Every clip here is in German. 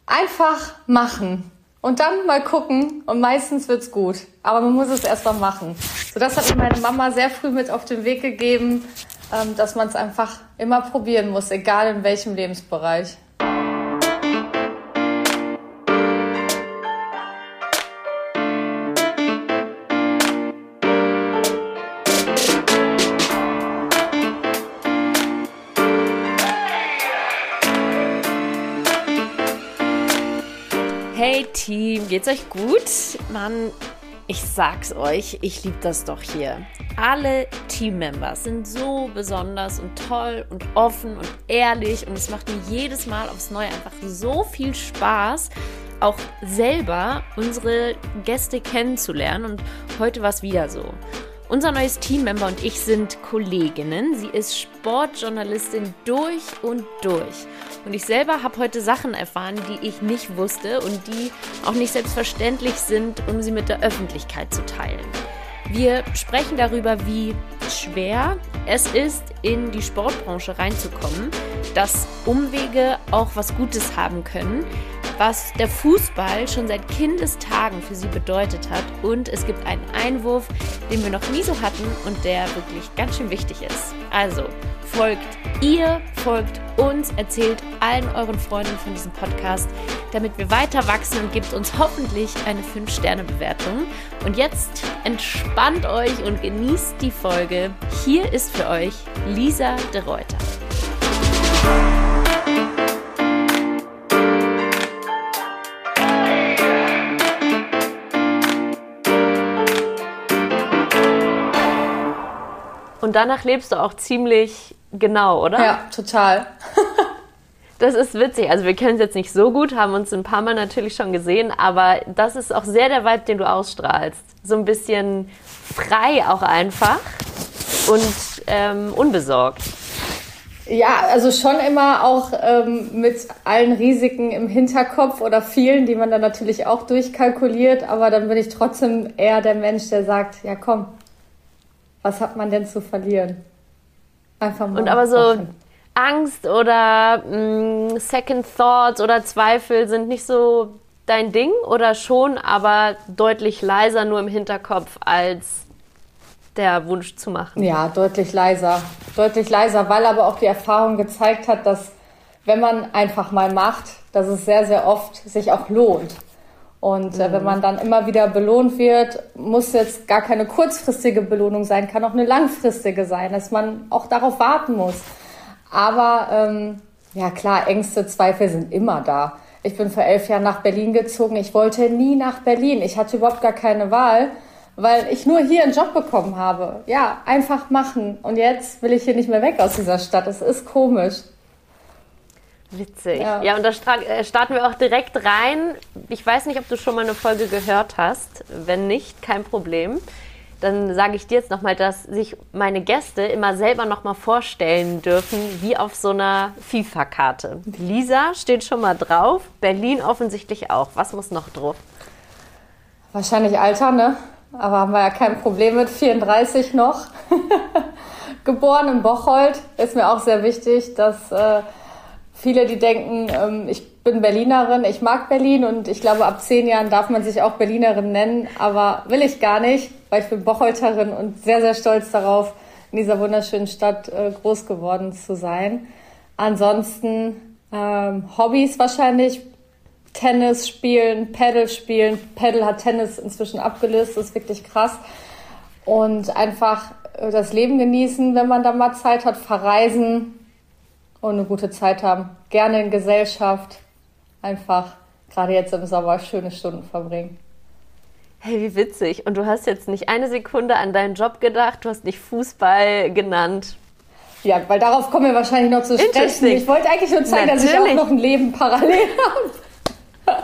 einfach machen und dann mal gucken und meistens wird's gut. Aber man muss es erst mal machen. So, das hat mir meine Mama sehr früh mit auf den Weg gegeben, dass man es einfach immer probieren muss, egal in welchem Lebensbereich. Hey Team, geht's euch gut? Mann, ich sag's euch, ich liebe das doch hier. Alle Teammembers sind so besonders und toll und offen und ehrlich und es macht mir jedes Mal aufs Neue einfach so viel Spaß, auch selber unsere Gäste kennenzulernen und heute war es wieder so. Unser neues Teammember und ich sind Kolleginnen. Sie ist Sportjournalistin durch und durch. Und ich selber habe heute Sachen erfahren, die ich nicht wusste und die auch nicht selbstverständlich sind, um sie mit der Öffentlichkeit zu teilen. Wir sprechen darüber, wie schwer es ist, in die Sportbranche reinzukommen, dass Umwege auch was Gutes haben können, was der Fußball schon seit Kindestagen für sie bedeutet hat. Und es gibt einen Einwurf, den wir noch nie so hatten und der wirklich ganz schön wichtig ist. Also folgt ihr, folgt uns, erzählt allen euren Freunden von diesem Podcast, damit wir weiter wachsen und gebt uns hoffentlich eine 5-Sterne-Bewertung. Und jetzt entspannt euch und genießt die Folge. Hier ist für euch Lisa de Ruyter. Und danach lebst du auch ziemlich genau, oder? Ja, total. Das ist witzig. Also wir kennen es jetzt nicht so gut, haben uns ein paar Mal natürlich schon gesehen, aber das ist auch sehr der Vibe, den du ausstrahlst. So ein bisschen frei auch einfach und unbesorgt. Ja, also schon immer auch mit allen Risiken im Hinterkopf oder vielen, die man dann natürlich auch durchkalkuliert, aber dann bin ich trotzdem eher der Mensch, der sagt, ja komm, was hat man denn zu verlieren? Einfach mal. Und aber so machen. Angst oder Second Thoughts oder Zweifel sind nicht so dein Ding oder schon, aber deutlich leiser nur im Hinterkopf als der Wunsch zu machen? Ja, deutlich leiser. Deutlich leiser, weil aber auch die Erfahrung gezeigt hat, dass wenn man einfach mal macht, dass es sehr, sehr oft sich auch lohnt. Und wenn man dann immer wieder belohnt wird, muss jetzt gar keine kurzfristige Belohnung sein, kann auch eine langfristige sein, dass man auch darauf warten muss. Aber ja klar, Ängste, Zweifel sind immer da. Ich bin vor 11 Jahren nach Berlin gezogen. Ich wollte nie nach Berlin. Ich hatte überhaupt gar keine Wahl, weil ich nur hier einen Job bekommen habe. Ja, einfach machen. Und jetzt will ich hier nicht mehr weg aus dieser Stadt. Es ist komisch. Witzig. Ja, und da starten wir auch direkt rein. Ich weiß nicht, ob du schon mal eine Folge gehört hast. Wenn nicht, kein Problem. Dann sage ich dir jetzt nochmal, dass sich meine Gäste immer selber nochmal vorstellen dürfen, wie auf so einer FIFA-Karte. Lisa steht schon mal drauf, Berlin offensichtlich auch. Was muss noch drauf? Wahrscheinlich Alter, ne? Aber haben wir ja kein Problem mit. 34 noch. Geboren in Bocholt. Ist mir auch sehr wichtig, dass viele, die denken, ich bin Berlinerin, ich mag Berlin und ich glaube, ab 10 Jahren darf man sich auch Berlinerin nennen, aber will ich gar nicht, weil ich bin Bocholterin und sehr, sehr stolz darauf, in dieser wunderschönen Stadt groß geworden zu sein. Ansonsten Hobbys wahrscheinlich, Tennis spielen, Paddle spielen. Paddle hat Tennis inzwischen abgelöst, das ist wirklich krass. Und einfach das Leben genießen, wenn man da mal Zeit hat, verreisen und eine gute Zeit haben. Gerne in Gesellschaft. Einfach, gerade jetzt im Sommer, schöne Stunden verbringen. Hey, wie witzig. Und du hast jetzt nicht eine Sekunde an deinen Job gedacht, du hast nicht Fußball genannt. Ja, weil darauf kommen wir wahrscheinlich noch zu sprechen. Ich wollte eigentlich nur zeigen, dass ich auch noch ein Leben parallel habe.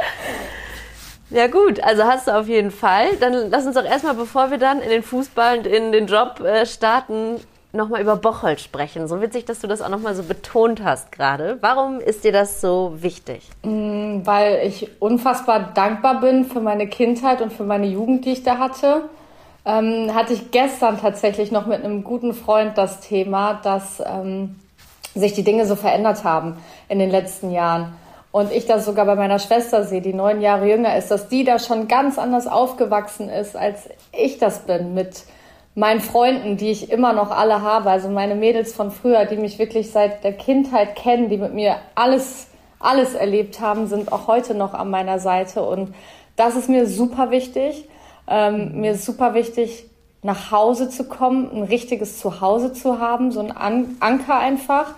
Ja gut, also hast du auf jeden Fall. Dann lass uns doch erstmal, bevor wir dann in den Fußball und in den Job starten, nochmal über Bocholt sprechen. So witzig, dass du das auch nochmal so betont hast gerade. Warum ist dir das so wichtig? Weil ich unfassbar dankbar bin für meine Kindheit und für meine Jugend, die ich da hatte. Hatte ich gestern tatsächlich noch mit einem guten Freund das Thema, dass sich die Dinge so verändert haben in den letzten Jahren. Und ich das sogar bei meiner Schwester sehe, die 9 Jahre jünger ist, dass die da schon ganz anders aufgewachsen ist, als ich das bin, mit meinen Freunden, die ich immer noch alle habe. Also meine Mädels von früher, die mich wirklich seit der Kindheit kennen, die mit mir alles erlebt haben, sind auch heute noch an meiner Seite. Und das ist mir super wichtig. Mir ist super wichtig, nach Hause zu kommen, ein richtiges Zuhause zu haben, so ein Anker einfach.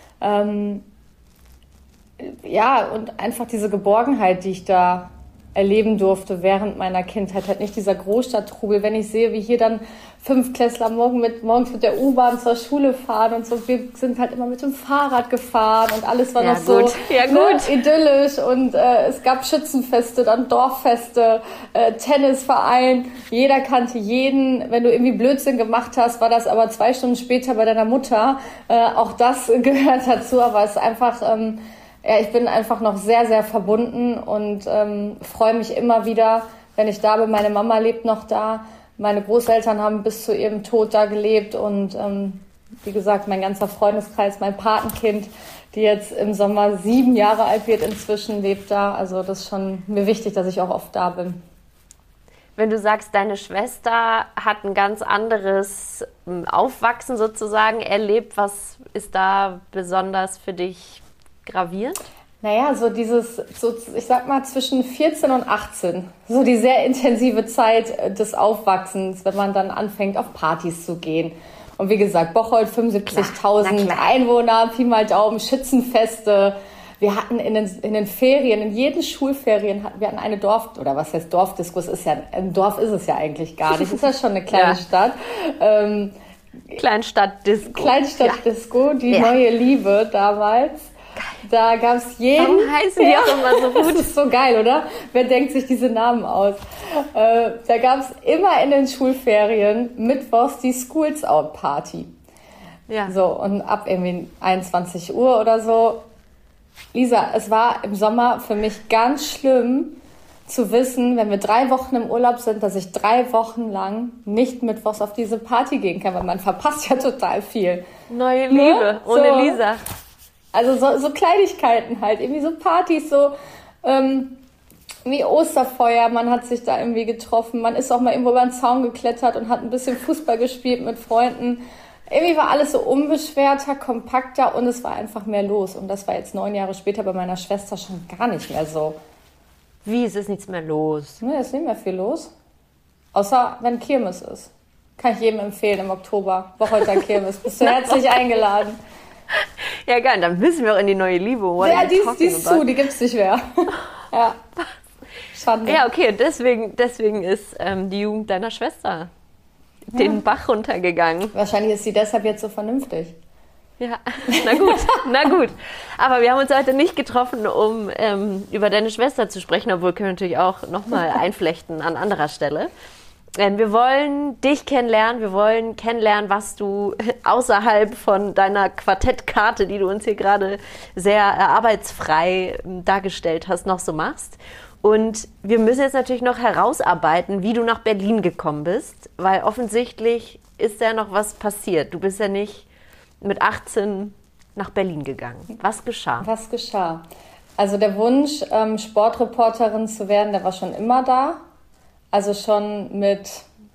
Ja, und einfach diese Geborgenheit, die ich da erleben durfte während meiner Kindheit, halt nicht dieser Großstadttrubel. Wenn ich sehe, wie hier dann 5-Klässler morgens mit der U-Bahn zur Schule fahren und so, wir sind halt immer mit dem Fahrrad gefahren und alles war noch so idyllisch und es gab Schützenfeste, dann Dorffeste, Tennisverein, jeder kannte jeden. Wenn du irgendwie Blödsinn gemacht hast, war das aber 2 Stunden später bei deiner Mutter. Auch das gehört dazu, aber es ist einfach... ich bin einfach noch sehr, sehr verbunden und freue mich immer wieder, wenn ich da bin. Meine Mama lebt noch da. Meine Großeltern haben bis zu ihrem Tod da gelebt. Und wie gesagt, mein ganzer Freundeskreis, mein Patenkind, die jetzt im Sommer 7 Jahre alt wird inzwischen, lebt da. Also das ist schon mir wichtig, dass ich auch oft da bin. Wenn du sagst, deine Schwester hat ein ganz anderes Aufwachsen sozusagen erlebt, was ist da besonders für dich gravierend? Naja, ich sag mal zwischen 14 und 18, so die sehr intensive Zeit des Aufwachsens, wenn man dann anfängt, auf Partys zu gehen. Und wie gesagt, Bocholt, 75.000 Einwohner, Pi mal Daumen, Schützenfeste. Wir hatten in den Ferien, in jeden Schulferien hatten wir eine Dorfdisco, ein Dorf ist es ja eigentlich gar nicht, ist ja schon eine kleine Stadt. Kleinstadtdisco, die neue Liebe damals. Da gab es jeden... Warum heißen die auch immer so gut? Das ist so geil, oder? Wer denkt sich diese Namen aus? Da gab es immer in den Schulferien mittwochs die Schools Out Party. Ja. So, und ab irgendwie 21 Uhr oder so. Lisa, es war im Sommer für mich ganz schlimm zu wissen, wenn wir 3 Wochen im Urlaub sind, dass ich 3 Wochen lang nicht mittwochs auf diese Party gehen kann, weil man verpasst ja total viel. Neue Liebe, ohne Lisa. Also so Kleinigkeiten halt, irgendwie so Partys, so wie Osterfeuer, man hat sich da irgendwie getroffen, man ist auch mal irgendwo über den Zaun geklettert und hat ein bisschen Fußball gespielt mit Freunden. Irgendwie war alles so unbeschwerter, kompakter und es war einfach mehr los. Und das war jetzt 9 Jahre später bei meiner Schwester schon gar nicht mehr so. Wie, ist nichts mehr los? Nee, ist nicht mehr viel los. Außer wenn Kirmes ist. Kann ich jedem empfehlen im Oktober. Bocholter Kirmes. Bist du herzlich eingeladen. Ja, geil, dann müssen wir auch in die neue Liebe. Ja, die ist zu, die gibt's nicht mehr. Ja. Schade. Ja, okay, deswegen ist die Jugend deiner Schwester den Bach runtergegangen. Wahrscheinlich ist sie deshalb jetzt so vernünftig. Ja, na gut. Aber wir haben uns heute nicht getroffen, um über deine Schwester zu sprechen, obwohl können wir natürlich auch nochmal einflechten an anderer Stelle. Wir wollen dich kennenlernen, wir wollen kennenlernen, was du außerhalb von deiner Quartettkarte, die du uns hier gerade sehr arbeitsfrei dargestellt hast, noch so machst. Und wir müssen jetzt natürlich noch herausarbeiten, wie du nach Berlin gekommen bist, weil offensichtlich ist ja noch was passiert. Du bist ja nicht mit 18 nach Berlin gegangen. Was geschah? Also der Wunsch, Sportreporterin zu werden, der war schon immer da. Also schon mit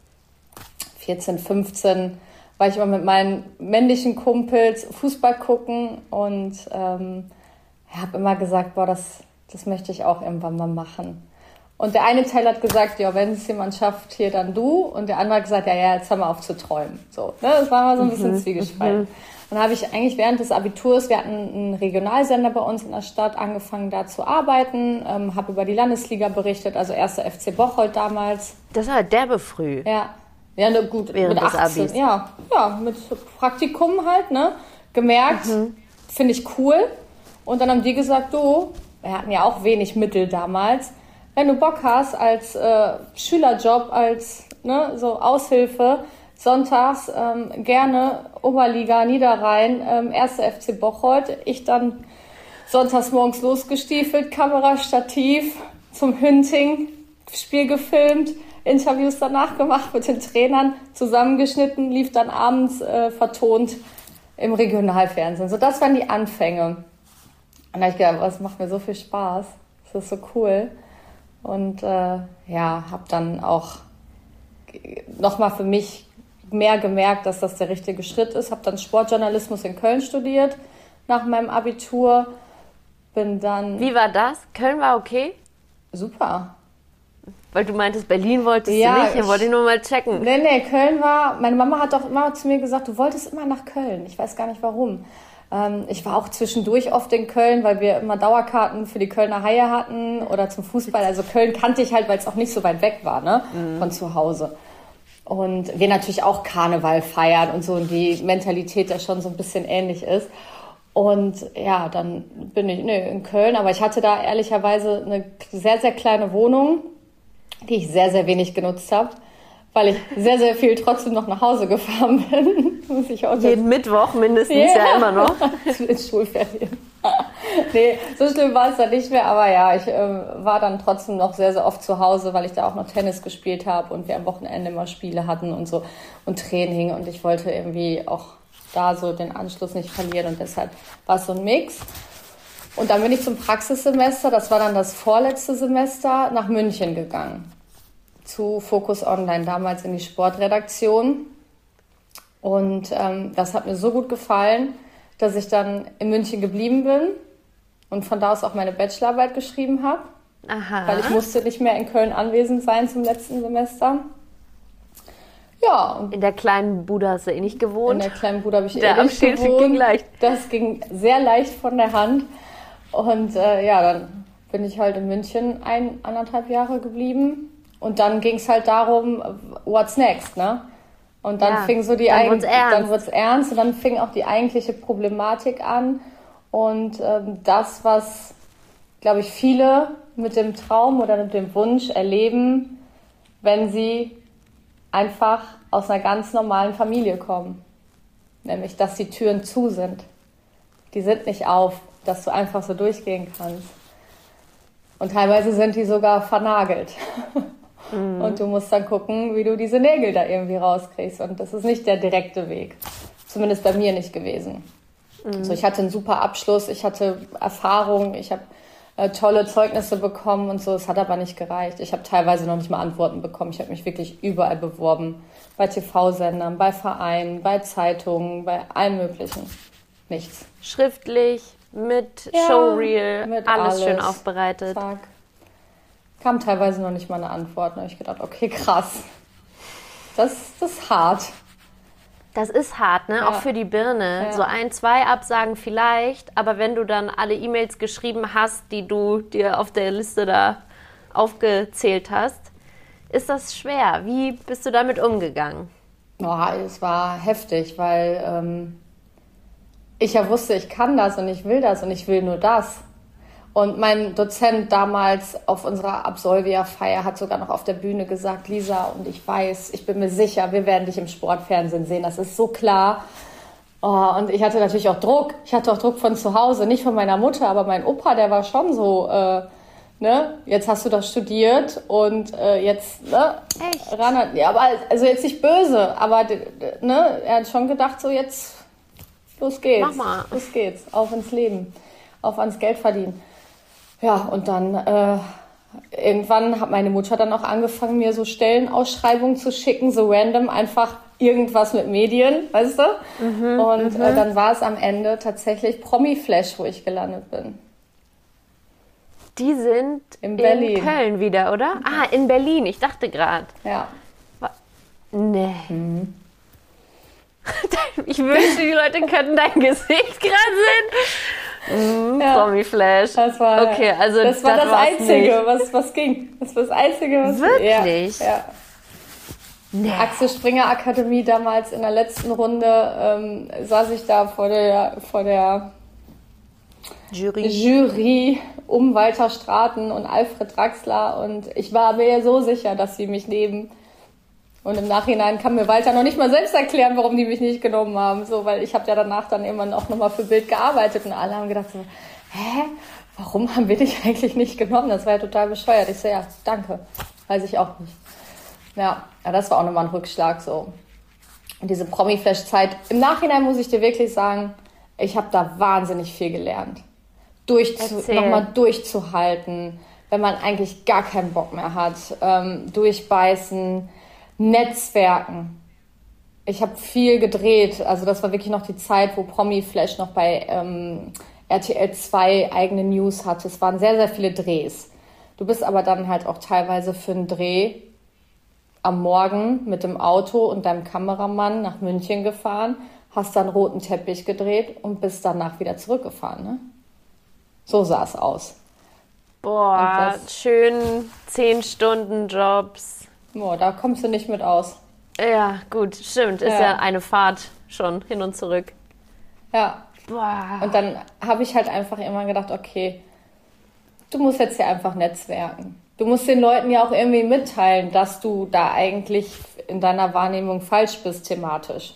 14, 15 war ich immer mit meinen männlichen Kumpels Fußball gucken und habe immer gesagt, das möchte ich auch irgendwann mal machen. Und der eine Teil hat gesagt, ja, wenn es jemand schafft, hier dann du. Und der andere hat gesagt, ja, jetzt hör mal auf zu träumen. So, ne? Das war mal so ein bisschen zwiegespalten. Dann habe ich eigentlich während des Abiturs, wir hatten einen Regionalsender bei uns in der Stadt, angefangen da zu arbeiten, habe über die Landesliga berichtet, also 1. FC Bocholt damals. Das war derbe früh. Ja, gut, während mit 18. Des Abis. Ja, mit Praktikum halt, ne? Gemerkt, finde ich cool. Und dann haben die gesagt, wir hatten ja auch wenig Mittel damals, wenn du Bock hast als Schülerjob, als so Aushilfe, sonntags gerne Oberliga Niederrhein, 1. FC Bocholt. Ich dann sonntags morgens losgestiefelt, Kamera, Stativ zum Hünting, Spiel gefilmt, Interviews danach gemacht mit den Trainern, zusammengeschnitten, lief dann abends vertont im Regionalfernsehen. So, das waren die Anfänge. Und da habe ich gedacht, es macht mir so viel Spaß. Das ist so cool. Und habe dann auch nochmal für mich mehr gemerkt, dass das der richtige Schritt ist. Habe dann Sportjournalismus in Köln studiert nach meinem Abitur. Bin dann... Wie war das? Köln war okay? Super. Weil du meintest, Berlin wolltest du nicht. Ich wollte nur mal checken. Nee, Köln war... Meine Mama hat doch immer zu mir gesagt, du wolltest immer nach Köln. Ich weiß gar nicht warum. Ich war auch zwischendurch oft in Köln, weil wir immer Dauerkarten für die Kölner Haie hatten oder zum Fußball. Also Köln kannte ich halt, weil es auch nicht so weit weg war, ne, von zu Hause. Und wir natürlich auch Karneval feiern und so und die Mentalität ja schon so ein bisschen ähnlich ist. Und ja, dann bin ich in Köln, aber ich hatte da ehrlicherweise eine sehr, sehr kleine Wohnung, die ich sehr, sehr wenig genutzt habe, weil ich sehr, sehr viel trotzdem noch nach Hause gefahren bin. Muss ich auch jeden Mittwoch mindestens, ja immer noch. In Schulferien. Nee, so schlimm war es dann nicht mehr, aber ja, ich war dann trotzdem noch sehr, sehr oft zu Hause, weil ich da auch noch Tennis gespielt habe und wir am Wochenende immer Spiele hatten und so und Training und ich wollte irgendwie auch da so den Anschluss nicht verlieren und deshalb war es so ein Mix. Und dann bin ich zum Praxissemester, das war dann das vorletzte Semester, nach München gegangen. Zu Focus Online, damals in die Sportredaktion. Und das hat mir so gut gefallen, dass ich dann in München geblieben bin und von da aus auch meine Bachelorarbeit geschrieben habe. Aha. Weil ich musste nicht mehr in Köln anwesend sein zum letzten Semester. Ja. Und in der kleinen Bude hast du eh nicht gewohnt. in der kleinen Bude habe ich der nicht gewohnt. Ging leicht. Das ging sehr leicht von der Hand. Und dann bin ich halt in München 1,5 Jahre geblieben. Und dann ging es halt darum, what's next, ne? Und dann fing so dann wird's ernst und dann fing auch die eigentliche Problematik an. Und das, was, glaube ich, viele mit dem Traum oder mit dem Wunsch erleben, wenn sie einfach aus einer ganz normalen Familie kommen. Nämlich, dass die Türen zu sind. Die sind nicht auf, dass du einfach so durchgehen kannst. Und teilweise sind die sogar vernagelt. Und du musst dann gucken, wie du diese Nägel da irgendwie rauskriegst. Und das ist nicht der direkte Weg. Zumindest bei mir nicht gewesen. Also ich hatte einen super Abschluss, ich hatte Erfahrung, ich habe tolle Zeugnisse bekommen und so. Es hat aber nicht gereicht. Ich habe teilweise noch nicht mal Antworten bekommen. Ich habe mich wirklich überall beworben. Bei TV-Sendern, bei Vereinen, bei Zeitungen, bei allem Möglichen. Nichts. Schriftlich, mit Showreel, mit alles schön aufbereitet. Zack. Kam teilweise noch nicht mal eine Antwort. Da habe ich gedacht, okay, krass. Das ist hart. Das ist hart, ne? Ja. Auch für die Birne. Ja. So 1, 2 Absagen vielleicht, aber wenn du dann alle E-Mails geschrieben hast, die du dir auf der Liste da aufgezählt hast, ist das schwer. Wie bist du damit umgegangen? Es war heftig, weil ich ja wusste, ich kann das und ich will das und ich will nur das. Und mein Dozent damals auf unserer Absolvia-Feier hat sogar noch auf der Bühne gesagt, Lisa, und ich bin mir sicher, wir werden dich im Sportfernsehen sehen, das ist so klar. Und ich hatte natürlich auch Druck. Ich hatte auch Druck von zu Hause, nicht von meiner Mutter, aber mein Opa, der war schon so, jetzt hast du das studiert und jetzt, ne? Echt? Ran, ja, aber also jetzt nicht böse, aber ne, er hat schon gedacht, so jetzt, los geht's. Mach mal. Los geht's, auf ins Leben, auf ans Geld verdienen. Ja, und dann irgendwann hat meine Mutter dann auch angefangen, mir so Stellenausschreibungen zu schicken, so random, einfach irgendwas mit Medien, weißt du? Und dann war es am Ende tatsächlich Promi-Flash, wo ich gelandet bin. Die sind in Berlin. Köln wieder, oder? Ah, in Berlin, ich dachte gerade. Ja. Nee. Ich wünschte, die Leute könnten dein Gesicht gerade sehen. Promi-Flash. Das war, okay, also das war das Einzige, was ging. Das war das Einzige, was wirklich? Ja. Nee. Axel Springer Akademie damals in der letzten Runde saß ich da vor der Jury um Walter Straten und Alfred Draxler und ich war mir so sicher, dass sie mich nehmen. Und im Nachhinein kann mir Walter noch nicht mal selbst erklären, warum die mich nicht genommen haben. So, weil ich habe ja danach dann irgendwann auch nochmal für Bild gearbeitet und alle haben gedacht so, warum haben wir dich eigentlich nicht genommen? Das war ja total bescheuert. Ich so, ja, danke. Weiß ich auch nicht. Ja, das war auch nochmal ein Rückschlag so. Und diese Promi-Flash-Zeit, im Nachhinein muss ich dir wirklich sagen, ich habe da wahnsinnig viel gelernt. nochmal durchzuhalten, wenn man eigentlich gar keinen Bock mehr hat, durchbeißen, Netzwerken. Ich habe viel gedreht, also das war wirklich noch die Zeit, wo Promi-Flash noch bei RTL 2 eigene News hatte. Es waren sehr, sehr viele Drehs. Du bist aber dann halt auch teilweise für einen Dreh am Morgen mit dem Auto und deinem Kameramann nach München gefahren, hast dann roten Teppich gedreht und bist danach wieder zurückgefahren. Ne? So sah es aus. Boah, schön 10 Stunden Jobs. Boah, da kommst du nicht mit aus. Ja, gut, stimmt. Ist ja eine Fahrt schon hin und zurück. Ja. Boah. Und dann habe ich halt einfach immer gedacht, okay, du musst jetzt hier einfach netzwerken. Du musst den Leuten ja auch irgendwie mitteilen, dass du da eigentlich in deiner Wahrnehmung falsch bist thematisch.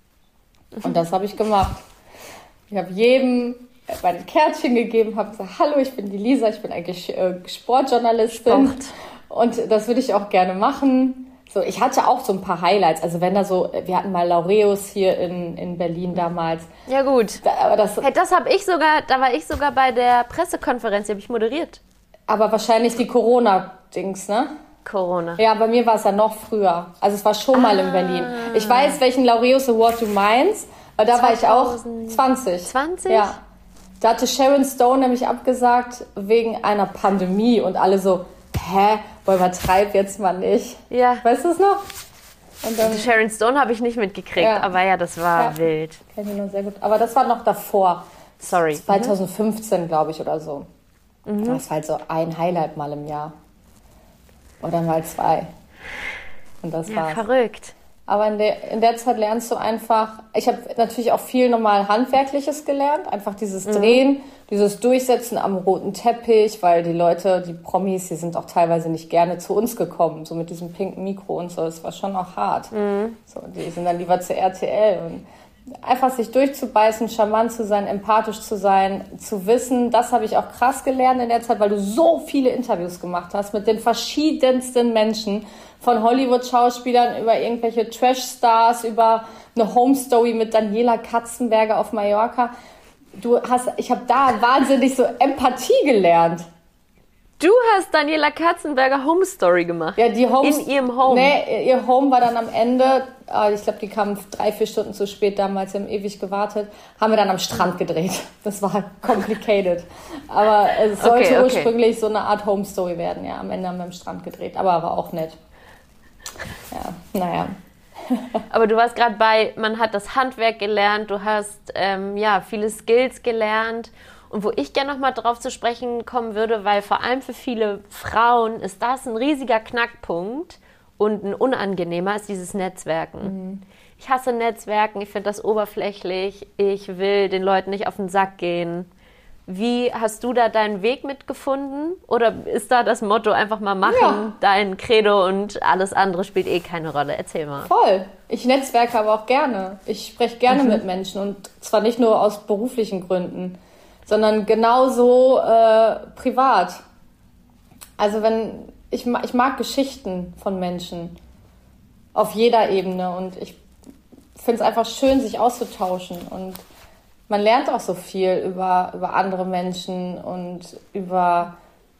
Und das habe ich gemacht. Ich habe jedem mein Kärtchen gegeben, habe gesagt, hallo, ich bin die Lisa, ich bin eigentlich Sportjournalistin. Und das würde ich auch gerne machen. So, ich hatte auch so ein paar Highlights. Also wenn da so, wir hatten mal Laureus hier in Berlin damals. Ja gut. Aber das habe ich sogar, da war ich sogar bei der Pressekonferenz, die habe ich moderiert. Aber wahrscheinlich die Corona-Dings, ne? Corona. Ja, bei mir war es ja noch früher. Also es war schon mal in Berlin. Ich weiß, welchen Laureus Award du meinst, weil da war ich auch 20. 20? Ja. Da hatte Sharon Stone nämlich abgesagt wegen einer Pandemie und alle so, hä? Boah, übertreib jetzt mal nicht. Ja. Weißt du es noch? Und dann, Sharon Stone habe ich nicht mitgekriegt, aber ja, das war wild. Kenn ich noch sehr gut. Aber das war noch davor. Sorry. 2015, glaube ich, oder so. Das ist halt so ein Highlight mal im Jahr. Oder mal 2. Und das war's. Verrückt. Aber in der Zeit lernst du einfach, ich habe natürlich auch viel normal Handwerkliches gelernt, einfach dieses Drehen, dieses Durchsetzen am roten Teppich, weil die Leute, die Promis, die sind auch teilweise nicht gerne zu uns gekommen, so mit diesem pinken Mikro und so, das war schon auch hart. So, die sind dann lieber zu RTL und einfach sich durchzubeißen, charmant zu sein, empathisch zu sein, zu wissen, das habe ich auch krass gelernt in der Zeit, weil du so viele Interviews gemacht hast mit den verschiedensten Menschen, von Hollywood-Schauspielern über irgendwelche Trash-Stars, über eine Home-Story mit Daniela Katzenberger auf Mallorca. Ich habe da wahnsinnig so Empathie gelernt. Du hast Daniela Katzenberger Home Story gemacht. Ja, die in ihrem Home. Nee, ihr Home war dann am Ende, ich glaube, die kamen 3-4 Stunden zu spät damals, wir haben ewig gewartet, haben wir dann am Strand gedreht. Das war complicated. Aber es sollte ursprünglich so eine Art Home Story werden. Ja, am Ende haben wir am Strand gedreht, aber war auch nett. Ja, naja. Aber du warst gerade bei, man hat das Handwerk gelernt, du hast viele Skills gelernt. Und wo ich gerne nochmal drauf zu sprechen kommen würde, weil vor allem für viele Frauen ist das ein riesiger Knackpunkt und ein unangenehmer, ist dieses Netzwerken. Ich hasse Netzwerken, ich finde das oberflächlich, ich will den Leuten nicht auf den Sack gehen. Wie hast du da deinen Weg mitgefunden? Oder ist da das Motto einfach mal machen, dein Credo und alles andere spielt eh keine Rolle? Erzähl mal. Voll. Ich netzwerke aber auch gerne. Ich spreche gerne mit Menschen und zwar nicht nur aus beruflichen Gründen, sondern genauso privat. Also ich mag Geschichten von Menschen auf jeder Ebene und ich finde es einfach schön, sich auszutauschen und man lernt auch so viel über andere Menschen und über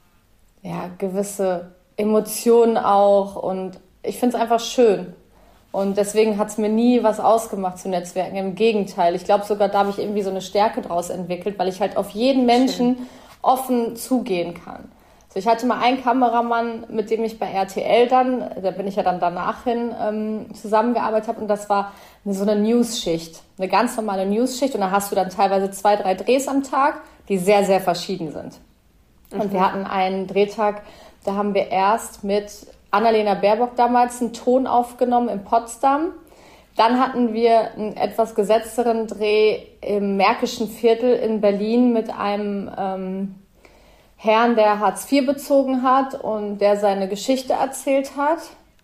gewisse Emotionen auch. Und ich finde es einfach schön. Und deswegen hat es mir nie was ausgemacht zu Netzwerken. Im Gegenteil. Ich glaube sogar, da habe ich irgendwie so eine Stärke draus entwickelt, weil ich halt auf jeden Menschen offen zugehen kann. So, ich hatte mal einen Kameramann, mit dem ich bei RTL da bin ich ja dann danach hin zusammengearbeitet habe. Und das war so eine News-Schicht, eine ganz normale News-Schicht. Und da hast du dann teilweise 2-3 Drehs am Tag, die sehr, sehr verschieden sind. Und wir hatten einen Drehtag, da haben wir erst mit Annalena Baerbock damals einen Ton aufgenommen in Potsdam. Dann hatten wir einen etwas gesetzteren Dreh im Märkischen Viertel in Berlin mit einem Herrn, der Hartz IV bezogen hat und der seine Geschichte erzählt hat.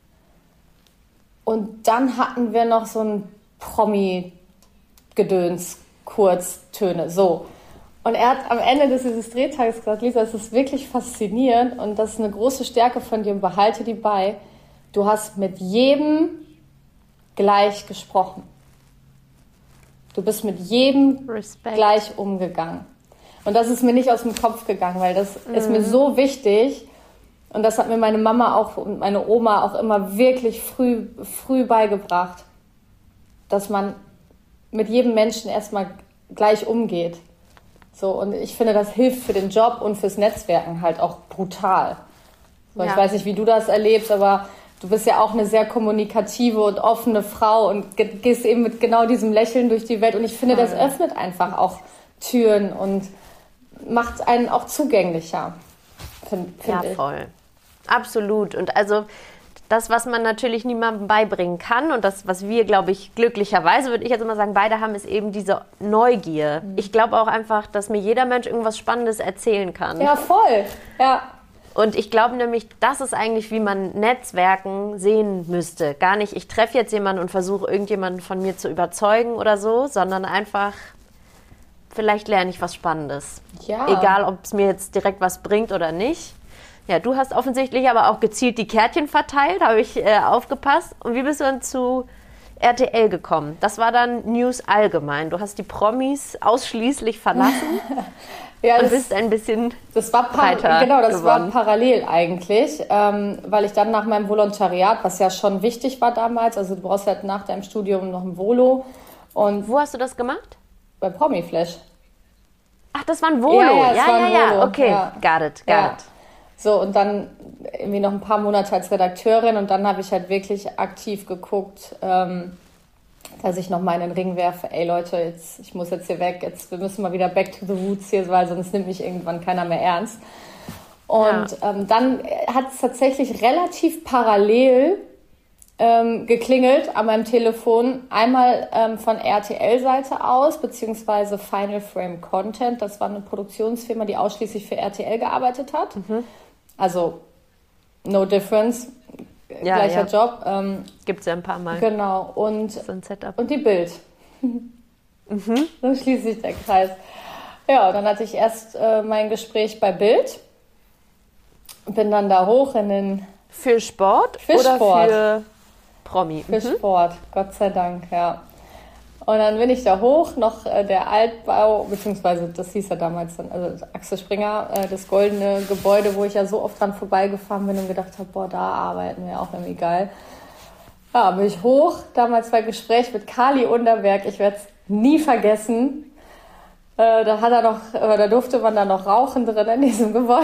Und dann hatten wir noch so ein Promi-Gedöns, Kurztöne, so. Und er hat am Ende dieses Drehtages gesagt, Lisa, es ist wirklich faszinierend und das ist eine große Stärke von dir und behalte die bei. Du hast mit jedem gleich gesprochen. Du bist mit jedem gleich umgegangen. Und das ist mir nicht aus dem Kopf gegangen, weil das ist mir so wichtig. Und das hat mir meine Mama auch und meine Oma auch immer wirklich früh beigebracht, dass man mit jedem Menschen erstmal gleich umgeht. So, und ich finde, das hilft für den Job und fürs Netzwerken halt auch brutal. So, ich weiß nicht, wie du das erlebst, aber du bist ja auch eine sehr kommunikative und offene Frau und gehst eben mit genau diesem Lächeln durch die Welt. Und ich finde, das öffnet einfach auch Türen und macht einen auch zugänglicher, finde ich. Voll. Absolut. Und also das, was man natürlich niemandem beibringen kann und das, was wir, glaube ich, glücklicherweise, würde ich jetzt immer sagen, beide haben, ist eben diese Neugier. Ich glaube auch einfach, dass mir jeder Mensch irgendwas Spannendes erzählen kann. Ja, voll. Ja. Und ich glaube nämlich, das ist eigentlich, wie man Netzwerken sehen müsste. Gar nicht, ich treffe jetzt jemanden und versuche, irgendjemanden von mir zu überzeugen oder so, sondern einfach, vielleicht lerne ich was Spannendes. Ja. Egal, ob es mir jetzt direkt was bringt oder nicht. Ja, du hast offensichtlich aber auch gezielt die Kärtchen verteilt, habe ich aufgepasst. Und wie bist du dann zu RTL gekommen? Das war dann News allgemein. Du hast die Promis ausschließlich verlassen und bist ein bisschen breiter Genau, das geworden. war parallel eigentlich, weil ich dann nach meinem Volontariat, was ja schon wichtig war damals, also du brauchst halt nach deinem Studium noch ein Volo. Und wo hast du das gemacht? bei Promiflash. Ach, das war ein Volo. Ja, okay, Ja. Got it. So, und dann irgendwie noch ein paar Monate als Redakteurin und dann habe ich halt wirklich aktiv geguckt, dass ich noch mal in den Ring werfe, ey Leute, ich muss jetzt hier weg, wir müssen mal wieder back to the roots hier, weil sonst nimmt mich irgendwann keiner mehr ernst. Und dann hat es tatsächlich relativ parallel geklingelt an meinem Telefon, einmal von RTL-Seite aus, beziehungsweise Final Frame Content, das war eine Produktionsfirma, die ausschließlich für RTL gearbeitet hat. Also, no difference, gleicher Job. Gibt es ja ein paar Mal. Genau, und So ein Setup. die Bild. So schließt sich der Kreis. Ja, dann hatte ich erst mein Gespräch bei Bild. Bin dann da hoch in den... Für Sport, oder für Promi? Für Sport, Gott sei Dank, ja. Und dann bin ich da hoch, noch der Altbau, beziehungsweise das hieß ja damals dann, also Axel Springer, das goldene Gebäude, wo ich ja so oft dran vorbeigefahren bin und gedacht habe, boah, da arbeiten wir auch irgendwie geil. Ja, bin ich hoch, damals bei Gespräch mit Kali Underberg, ich werde es nie vergessen. Da durfte man da noch rauchen drin in diesem Gebäude.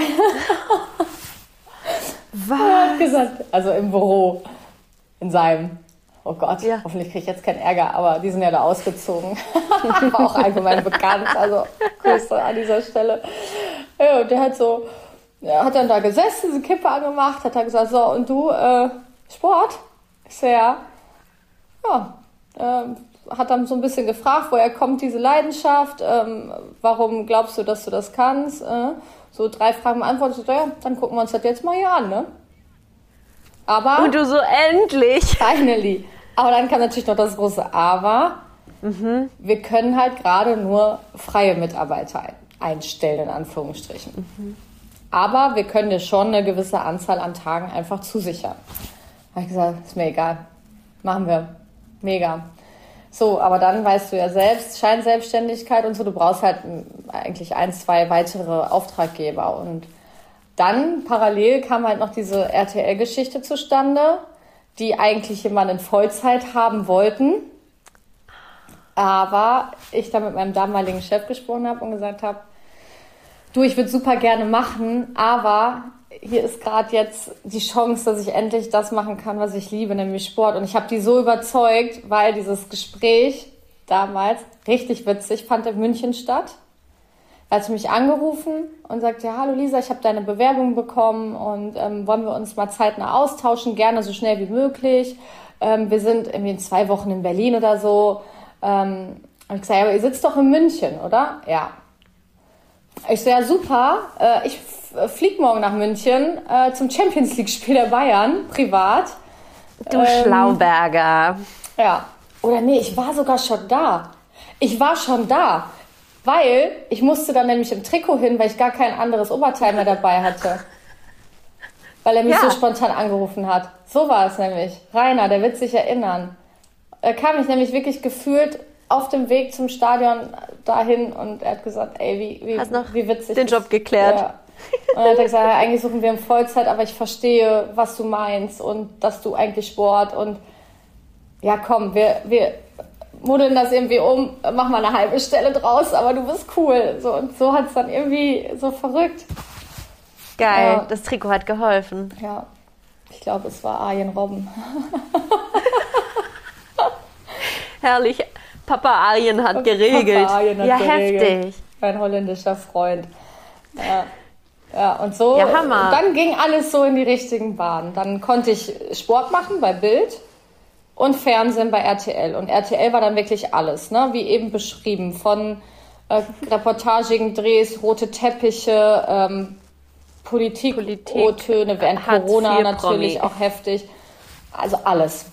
Was? Er hat gesagt, also im Büro, in seinem. Oh Gott, hoffentlich kriege ich jetzt keinen Ärger, aber die sind ja da ausgezogen. War auch allgemein bekannt, also Grüße an dieser Stelle. Ja, und der hat dann da gesessen, diese Kippe angemacht, hat dann gesagt, so, und du, Sport? Ich so, ja. Hat dann so ein bisschen gefragt, woher kommt diese Leidenschaft, warum glaubst du, dass du das kannst? So 3 Fragen beantwortet, ja, dann gucken wir uns das jetzt mal hier an, ne? Aber... Und du so, endlich! Finally. Aber dann kam natürlich noch das große Aber. Wir können halt gerade nur freie Mitarbeiter einstellen, in Anführungsstrichen. Aber wir können dir schon eine gewisse Anzahl an Tagen einfach zusichern. Da habe ich gesagt, ist mir egal. Machen wir. Mega. So, aber dann weißt du ja selbst, Scheinselbstständigkeit und so, du brauchst halt eigentlich 1, 2 weitere Auftraggeber. Und dann parallel kam halt noch diese RTL-Geschichte zustande, die eigentlich jemanden in Vollzeit haben wollten. Aber ich dann mit meinem damaligen Chef gesprochen habe und gesagt habe, du, ich würde super gerne machen, aber hier ist gerade jetzt die Chance, dass ich endlich das machen kann, was ich liebe, nämlich Sport. Und ich habe die so überzeugt, weil dieses Gespräch damals richtig witzig fand in München statt. Er hat mich angerufen und sagte, ja, hallo Lisa, ich habe deine Bewerbung bekommen und wollen wir uns mal zeitnah austauschen, gerne so schnell wie möglich. Wir sind irgendwie in 2 Wochen in Berlin oder so. Und ich sage, ja, aber ihr sitzt doch in München, oder? Ja. Ich so, ja, super. Ich fliege morgen nach München zum Champions-League-Spiel der Bayern, privat. Du Schlauberger. Ja. Oder nee, ich war sogar schon da. Weil ich musste dann nämlich im Trikot hin, weil ich gar kein anderes Oberteil mehr dabei hatte. Weil er mich so spontan angerufen hat. So war es nämlich. Rainer, der wird sich erinnern. Da kam ich nämlich wirklich gefühlt auf dem Weg zum Stadion dahin und er hat gesagt, ey, wie witzig. Den Job geklärt. Ja. Und dann hat er gesagt, eigentlich suchen wir in Vollzeit, aber ich verstehe, was du meinst und dass du eigentlich Sport und ja komm, wir modeln das irgendwie um, mach mal eine halbe Stelle draus, aber du bist cool. So, und so hat es dann irgendwie so verrückt. Geil, das Trikot hat geholfen. Ja, ich glaube, es war Arjen Robben. Herrlich, Papa Arjen hat geregelt. Papa Arjen hat geregelt. Heftig. Mein holländischer Freund. Ja, und so. Ja, Hammer. Dann ging alles so in die richtigen Bahnen. Dann konnte ich Sport machen bei Bild und Fernsehen bei RTL. Und RTL war dann wirklich alles, ne? Wie eben beschrieben, von reportagigen Drehs, rote Teppiche, Politik O-Töne, während Corona natürlich auch heftig. Also alles.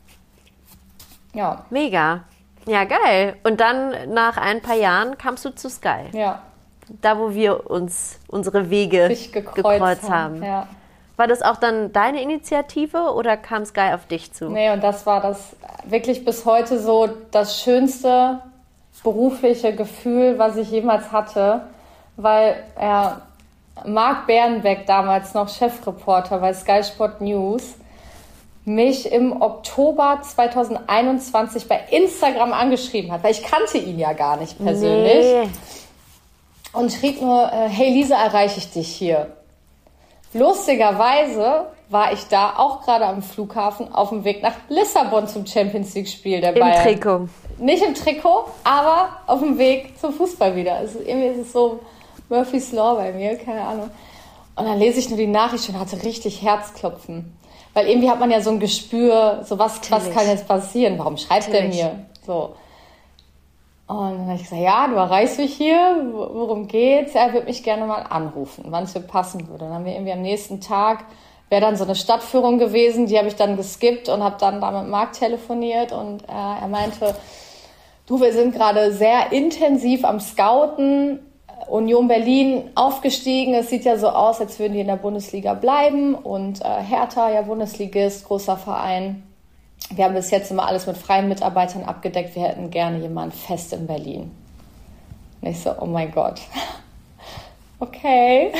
Ja. Mega. Ja, geil. Und dann nach ein paar Jahren kamst du zu Sky. Ja. Da, wo wir unsere Wege gekreuzt haben. Ja. War das auch dann deine Initiative oder kam Sky auf dich zu? Nee, und das war das wirklich bis heute so das schönste berufliche Gefühl, was ich jemals hatte, weil Marc Bärenbeck, damals noch Chefreporter bei Sky Sport News, mich im Oktober 2021 bei Instagram angeschrieben hat, weil ich kannte ihn ja gar nicht persönlich. Nee. Und schrieb nur, hey Lisa, erreiche ich dich hier. Lustigerweise war ich da auch gerade am Flughafen auf dem Weg nach Lissabon zum Champions-League-Spiel der Bayern. Im Trikot. Nicht im Trikot, aber auf dem Weg zum Fußball wieder. Also irgendwie ist es so Murphy's Law bei mir, keine Ahnung. Und dann lese ich nur die Nachricht und hatte richtig Herzklopfen. Weil irgendwie hat man ja so ein Gespür, so was kann jetzt passieren? Warum schreibt der mir? So. Und dann habe ich gesagt, ja, du erreichst mich hier, worum geht's? Er würde mich gerne mal anrufen, wann es mir passen würde. Dann haben wir irgendwie am nächsten Tag, wäre dann so eine Stadtführung gewesen, die habe ich dann geskippt und habe dann da mit Marc telefoniert und er meinte, du, wir sind gerade sehr intensiv am Scouten, Union Berlin aufgestiegen, es sieht ja so aus, als würden die in der Bundesliga bleiben und Hertha, ja Bundesligist, großer Verein. Wir haben bis jetzt immer alles mit freien Mitarbeitern abgedeckt. Wir hätten gerne jemanden fest in Berlin. Und ich so, oh mein Gott. Okay.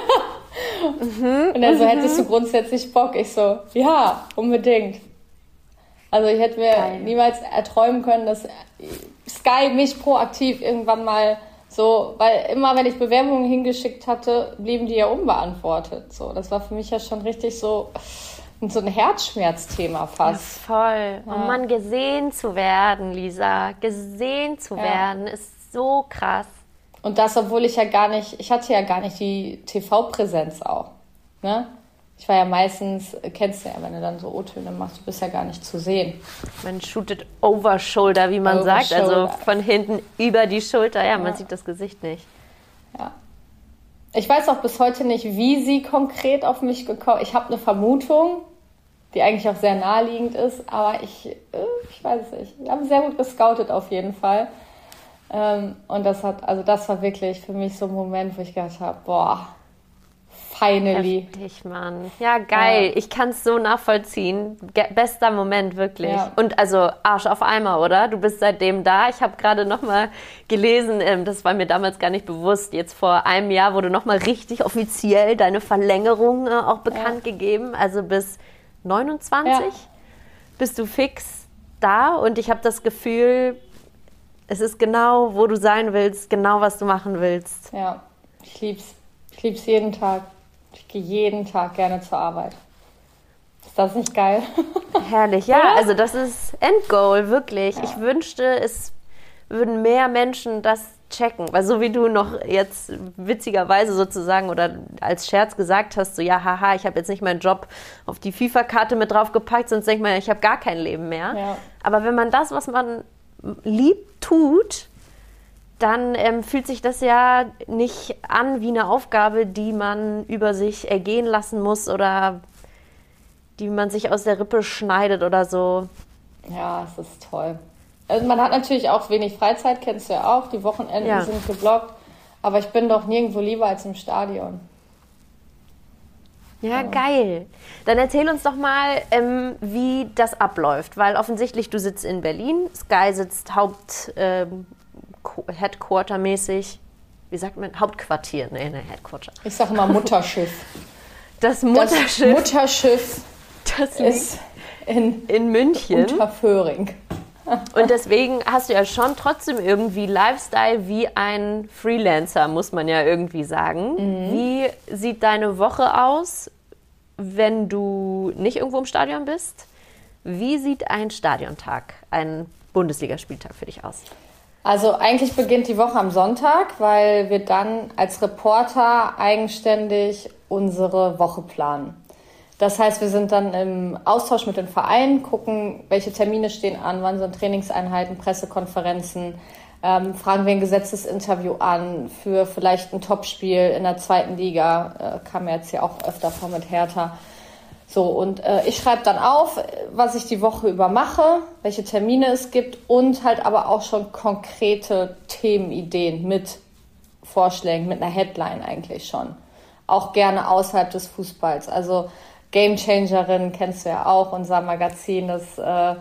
Und er so, hättest du grundsätzlich Bock? Ich so, ja, unbedingt. Also ich hätte mir niemals erträumen können, dass Sky mich proaktiv irgendwann mal so, weil immer, wenn ich Bewerbungen hingeschickt hatte, blieben die ja unbeantwortet. So, das war für mich ja schon richtig so ein Herzschmerzthema fast. Ja, voll. Ja. Und man gesehen zu werden, Lisa, gesehen zu werden, ist so krass. Und das, obwohl ich hatte ja gar nicht die TV-Präsenz auch. Ne? Ich war ja meistens, kennst du ja, wenn du dann so O-Töne machst, du bist ja gar nicht zu sehen. Man shootet over shoulder, wie man sagt, also von hinten über die Schulter. Ja, man sieht das Gesicht nicht. Ja. Ich weiß auch bis heute nicht, wie sie konkret auf mich gekommen ist. Ich habe eine Vermutung, die eigentlich auch sehr naheliegend ist, aber ich weiß es nicht. Wir haben sehr gut gescoutet auf jeden Fall. Und das war wirklich für mich so ein Moment, wo ich gedacht habe, boah, finally. Heftig, Mann. Ja, geil. Ja. Ich kann es so nachvollziehen. Bester Moment, wirklich. Ja. Und also Arsch auf Eimer, oder? Du bist seitdem da. Ich habe gerade nochmal gelesen, das war mir damals gar nicht bewusst. Jetzt vor einem Jahr wurde nochmal richtig offiziell deine Verlängerung auch bekannt gegeben. Also bis 29 bist du fix da und ich habe das Gefühl, es ist genau, wo du sein willst, genau, was du machen willst. Ja, ich lieb's. Ich lieb's jeden Tag. Ich gehe jeden Tag gerne zur Arbeit. Ist das nicht geil? Herrlich, ja. Oder? Also das ist Endgoal, wirklich. Ja. Ich wünschte, es würden mehr Menschen das checken. Weil so wie du noch jetzt witzigerweise sozusagen oder als Scherz gesagt hast, so ja, haha, ich habe jetzt nicht meinen Job auf die FIFA-Karte mit draufgepackt, sonst denkt man, ich habe gar kein Leben mehr. Ja. Aber wenn man das, was man liebt, tut, dann fühlt sich das ja nicht an wie eine Aufgabe, die man über sich ergehen lassen muss oder die man sich aus der Rippe schneidet oder so. Ja, es ist toll. Also man hat natürlich auch wenig Freizeit, kennst du ja auch. Die Wochenenden sind geblockt. Aber ich bin doch nirgendwo lieber als im Stadion. Ja, geil. Dann erzähl uns doch mal, wie das abläuft, weil offensichtlich du sitzt in Berlin, Sky sitzt Headquarter-mäßig, wie sagt man, Hauptquartier, ne, Headquarter. Ich sage immer Mutterschiff. Das Mutterschiff das ist in München. Unterföhring. Und deswegen hast du ja schon trotzdem irgendwie Lifestyle wie ein Freelancer, muss man ja irgendwie sagen. Wie sieht deine Woche aus, wenn du nicht irgendwo im Stadion bist? Wie sieht ein Stadiontag, ein Bundesligaspieltag für dich aus? Also eigentlich beginnt die Woche am Sonntag, weil wir dann als Reporter eigenständig unsere Woche planen. Das heißt, wir sind dann im Austausch mit den Vereinen, gucken, welche Termine stehen an, wann sind Trainingseinheiten, Pressekonferenzen, fragen wir ein Gesetzesinterview an für vielleicht ein Topspiel in der 2. Liga, kam ja jetzt hier auch öfter vor mit Hertha. So, und ich schreibe dann auf, was ich die Woche über mache, welche Termine es gibt und halt aber auch schon konkrete Themenideen mit Vorschlägen, mit einer Headline eigentlich schon. Auch gerne außerhalb des Fußballs, also Gamechangerin kennst du ja auch, unser Magazin, das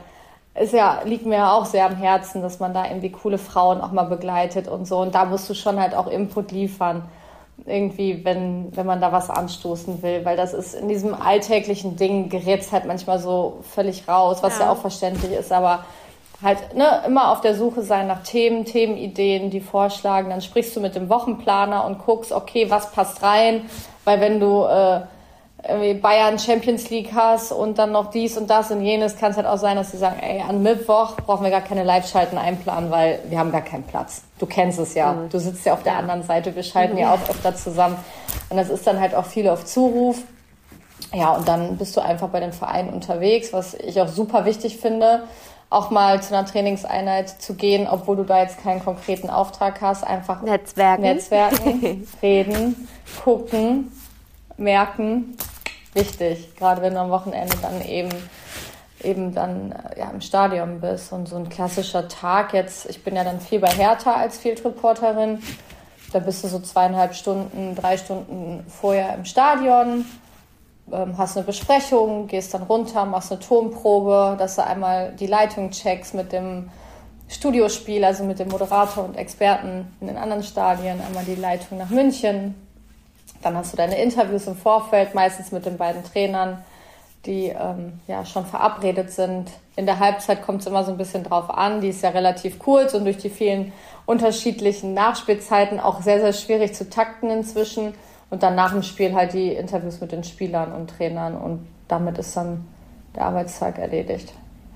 liegt mir ja auch sehr am Herzen, dass man da irgendwie coole Frauen auch mal begleitet und so. Und da musst du schon halt auch Input liefern, irgendwie, wenn man da was anstoßen will. Weil das ist in diesem alltäglichen Ding, gerät es halt manchmal so völlig raus, was ja auch verständlich ist. Aber halt immer auf der Suche sein nach Themenideen, die vorschlagen. Dann sprichst du mit dem Wochenplaner und guckst, okay, was passt rein. Weil wenn du Bayern Champions League hast und dann noch dies und das und jenes, kann es halt auch sein, dass sie sagen, ey, an Mittwoch brauchen wir gar keine Live-Schalten einplanen, weil wir haben gar keinen Platz. Du kennst es ja. Du sitzt ja auf der anderen Seite. Wir schalten ja auch öfter zusammen. Und das ist dann halt auch viel auf Zuruf. Ja, und dann bist du einfach bei den Vereinen unterwegs, was ich auch super wichtig finde, auch mal zu einer Trainingseinheit zu gehen, obwohl du da jetzt keinen konkreten Auftrag hast. Einfach Netzwerken, reden, gucken, merken, wichtig, gerade wenn du am Wochenende dann eben dann im Stadion bist und so ein klassischer Tag jetzt, ich bin ja dann viel bei Hertha als Field Reporterin, da bist du so 2,5 Stunden, 3 Stunden vorher im Stadion, hast eine Besprechung, gehst dann runter, machst eine Tonprobe, dass du einmal die Leitung checkst mit dem Studiospiel, also mit dem Moderator und Experten in den anderen Stadien, einmal die Leitung nach München. Dann hast du deine Interviews im Vorfeld, meistens mit den beiden Trainern, die schon verabredet sind. In der Halbzeit kommt es immer so ein bisschen drauf an. Die ist ja relativ kurz und durch die vielen unterschiedlichen Nachspielzeiten auch sehr, sehr schwierig zu takten inzwischen. Und dann nach dem Spiel halt die Interviews mit den Spielern und Trainern. Und damit ist dann der Arbeitstag erledigt.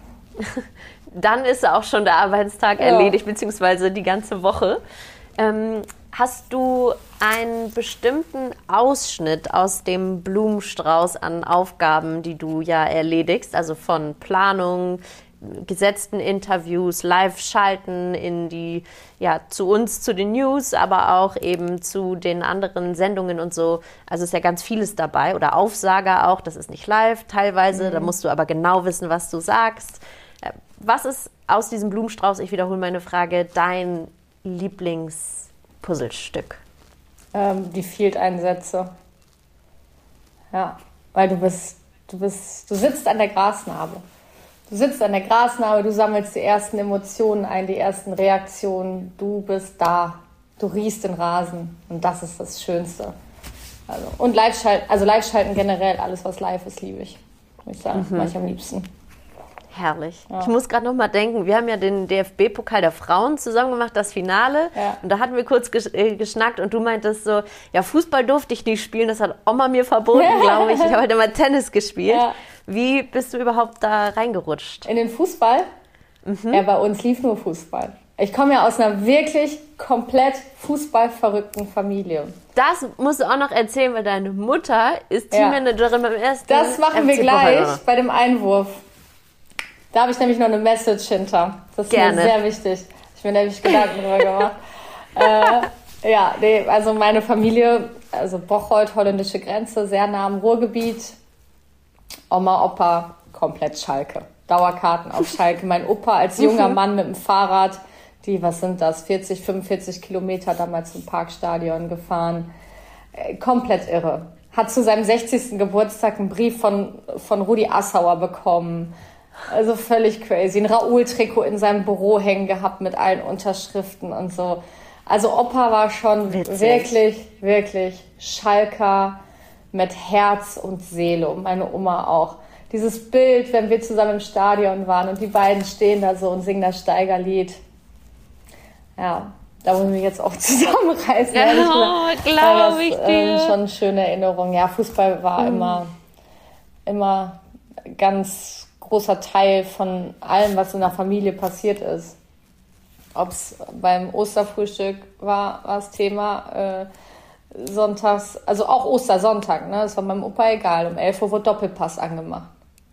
Dann ist auch schon der Arbeitstag erledigt, beziehungsweise die ganze Woche. Hast du einen bestimmten Ausschnitt aus dem Blumenstrauß an Aufgaben, die du ja erledigst, also von Planung, gesetzten Interviews, Live-Schalten in die, zu uns, zu den News, aber auch eben zu den anderen Sendungen und so. Also ist ja ganz vieles dabei oder Aufsager auch, das ist nicht live teilweise, da musst du aber genau wissen, was du sagst. Was ist aus diesem Blumenstrauß, ich wiederhole meine Frage, dein Lieblingspuzzlestück? Die Field-Einsätze. Ja, weil du sitzt an der Grasnarbe. Du sitzt an der Grasnarbe, du sammelst die ersten Emotionen ein, die ersten Reaktionen. Du bist da. Du riechst den Rasen. Und das ist das Schönste. Und Live-Schalten generell, alles was live ist, liebe ich. Muss ich sagen, mache ich am liebsten. Herrlich. Ja. Ich muss gerade noch mal denken, wir haben ja den DFB-Pokal der Frauen zusammen gemacht, das Finale. Ja. Und da hatten wir kurz geschnackt und du meintest so, ja, Fußball durfte ich nicht spielen, das hat Oma mir verboten, glaube ich. Ich habe halt immer Tennis gespielt. Ja. Wie bist du überhaupt da reingerutscht? In den Fußball? Ja, bei uns lief nur Fußball. Ich komme ja aus einer wirklich komplett fußballverrückten Familie. Das musst du auch noch erzählen, weil deine Mutter ist Teammanagerin beim ersten. Das machen wir gleich bei dem Einwurf. Da habe ich nämlich noch eine Message hinter. Das ist mir sehr wichtig. Ich mir nämlich Gedanken drüber gemacht. Also meine Familie, also Bocholt, holländische Grenze, sehr nah am Ruhrgebiet. Oma, Opa, komplett Schalke. Dauerkarten auf Schalke. Mein Opa als junger Mann mit dem Fahrrad, 40, 45 Kilometer damals zum Parkstadion gefahren. Komplett irre. hat zu seinem 60. Geburtstag einen Brief von Rudi Assauer bekommen. Also völlig crazy. Ein Raoul-Trikot in seinem Büro hängen gehabt mit allen Unterschriften und so. Also Opa war schon wirklich, wirklich Schalker mit Herz und Seele und meine Oma auch. Dieses Bild, wenn wir zusammen im Stadion waren und die beiden stehen da so und singen das Steigerlied. Ja, da muss ich mich jetzt auch zusammenreißen. Ja, glaube ich dir. Schon eine schöne Erinnerung. Ja, Fußball war immer ganz großer Teil von allem, was in der Familie passiert ist. Ob es beim Osterfrühstück war das Thema, sonntags, also auch Ostersonntag, ne? Das war meinem Opa egal. Um 11 Uhr wurde Doppelpass angemacht.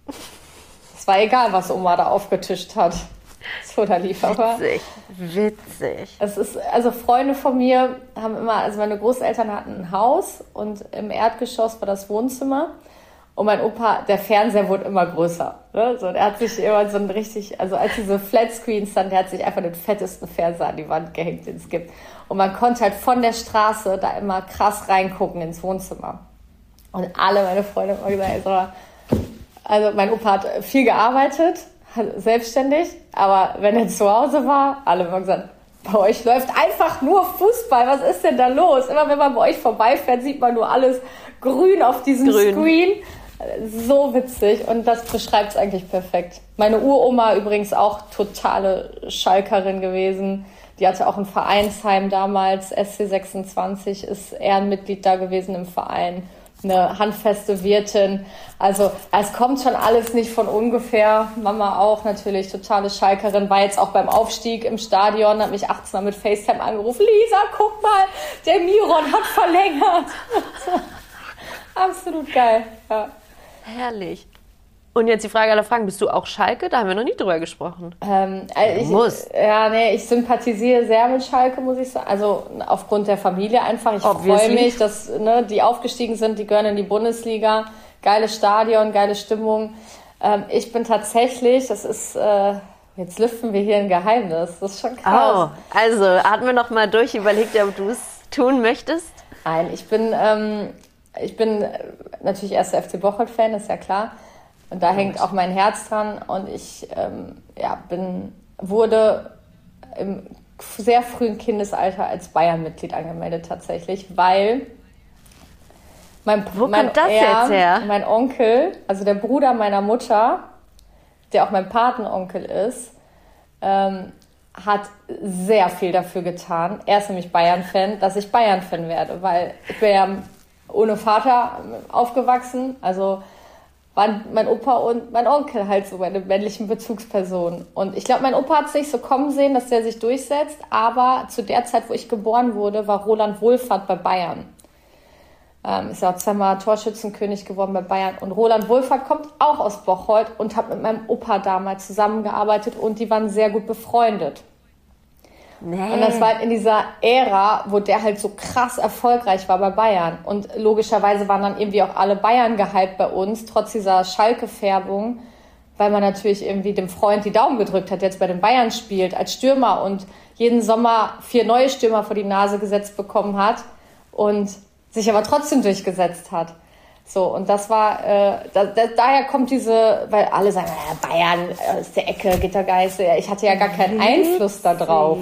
Es war egal, was Oma da aufgetischt hat. So, da lief aber. Witzig. Es ist, also Freunde von mir haben immer, also meine Großeltern hatten ein Haus und im Erdgeschoss war das Wohnzimmer. Und mein Opa, der Fernseher wurde immer größer. Ne? So, der hat sich immer so ein richtig, also als diese Flatscreens dann, der hat sich einfach den fettesten Fernseher an die Wand gehängt, den es gibt. Und man konnte halt von der Straße da immer krass reingucken ins Wohnzimmer. Und alle meine Freunde haben immer gesagt, also mein Opa hat viel gearbeitet, selbstständig, aber wenn er zu Hause war, alle haben immer gesagt, bei euch läuft einfach nur Fußball, was ist denn da los? Immer wenn man bei euch vorbeifährt, sieht man nur alles grün auf diesem Screen. So witzig und das beschreibt es eigentlich perfekt. Meine Uroma übrigens auch totale Schalkerin gewesen. Die hatte auch ein Vereinsheim damals, SC 26, ist Ehrenmitglied da gewesen im Verein. Eine handfeste Wirtin. Also es kommt schon alles nicht von ungefähr. Mama auch natürlich, totale Schalkerin. War jetzt auch beim Aufstieg im Stadion, hat mich 18 Mal mit FaceTime angerufen. Lisa, guck mal, der Miron hat verlängert. Absolut geil, ja. Herrlich. Und jetzt die Frage aller Fragen, bist du auch Schalke? Da haben wir noch nie drüber gesprochen. Ich sympathisiere sehr mit Schalke, muss ich sagen. Also aufgrund der Familie einfach. Ich freue mich, dass die aufgestiegen sind, die gehören in die Bundesliga. Geiles Stadion, geile Stimmung. Ich bin tatsächlich, das ist, jetzt lüften wir hier ein Geheimnis. Das ist schon krass. Oh, also atme noch mal durch, überleg dir, ob du es tun möchtest. Nein, ich bin natürlich erster FC Bocholt-Fan, ist ja klar. Und da hängt auch mein Herz dran. Und ich wurde im sehr frühen Kindesalter als Bayern-Mitglied angemeldet tatsächlich, weil mein Onkel, also der Bruder meiner Mutter, der auch mein Patenonkel ist, hat sehr viel dafür getan. Er ist nämlich Bayern-Fan, dass ich Bayern-Fan werde, weil ich bin ja ohne Vater aufgewachsen, also waren mein Opa und mein Onkel halt so meine männlichen Bezugspersonen. Und ich glaube, mein Opa hat es nicht so kommen sehen, dass der sich durchsetzt, aber zu der Zeit, wo ich geboren wurde, war Roland Wohlfahrt bei Bayern. Ist ja auch zweimal Torschützenkönig geworden bei Bayern. Und Roland Wohlfahrt kommt auch aus Bocholt und hat mit meinem Opa damals zusammengearbeitet und die waren sehr gut befreundet. Nee. Und das war halt in dieser Ära, wo der halt so krass erfolgreich war bei Bayern. Und logischerweise waren dann irgendwie auch alle Bayern gehypt bei uns, trotz dieser Schalke-Färbung, weil man natürlich irgendwie dem Freund die Daumen gedrückt hat, der jetzt bei den Bayern spielt, als Stürmer und jeden Sommer 4 neue Stürmer vor die Nase gesetzt bekommen hat und sich aber trotzdem durchgesetzt hat. So, und das war, daher kommt diese, weil alle sagen, Bayern ist der Ecke, Gittergeißel. Ich hatte ja gar keinen Einfluss da drauf.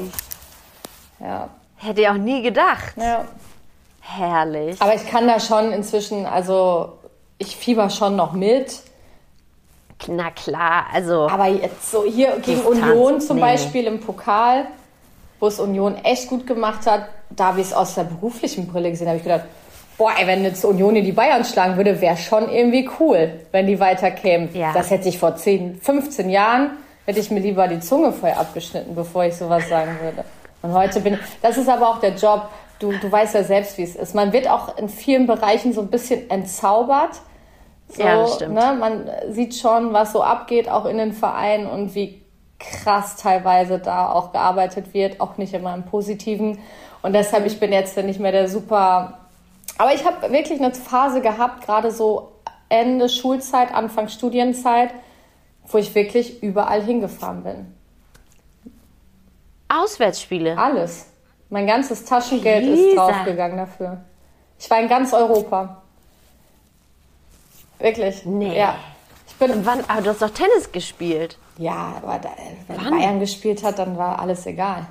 Ja. Hätte ich auch nie gedacht. Ja. Herrlich. Aber ich kann da schon inzwischen, also ich fieber schon noch mit. Na klar, also. Aber jetzt so hier gegen Union zum Beispiel im Pokal, wo es Union echt gut gemacht hat, da habe ich es aus der beruflichen Brille gesehen, habe ich gedacht, boah, ey, wenn jetzt Union in die Bayern schlagen würde, wäre schon irgendwie cool, wenn die weiterkämen. Ja. Das hätte ich vor 10, 15 Jahren, hätte ich mir lieber die Zunge vorher abgeschnitten, bevor ich sowas sagen würde. Und heute das ist aber auch der Job, du weißt ja selbst, wie es ist. Man wird auch in vielen Bereichen so ein bisschen entzaubert. So, ja, das stimmt. Ne? Man sieht schon, was so abgeht, auch in den Vereinen und wie krass teilweise da auch gearbeitet wird, auch nicht immer im Positiven. Und deshalb, ich bin jetzt nicht mehr der super... Aber ich habe wirklich eine Phase gehabt, gerade so Ende Schulzeit, Anfang Studienzeit, wo ich wirklich überall hingefahren bin. Auswärtsspiele? Alles. Mein ganzes Taschengeld ist draufgegangen dafür. Ich war in ganz Europa. wirklich. Nee. Ja. Aber du hast doch Tennis gespielt. Ja, aber wenn Bayern gespielt hat, dann war alles egal.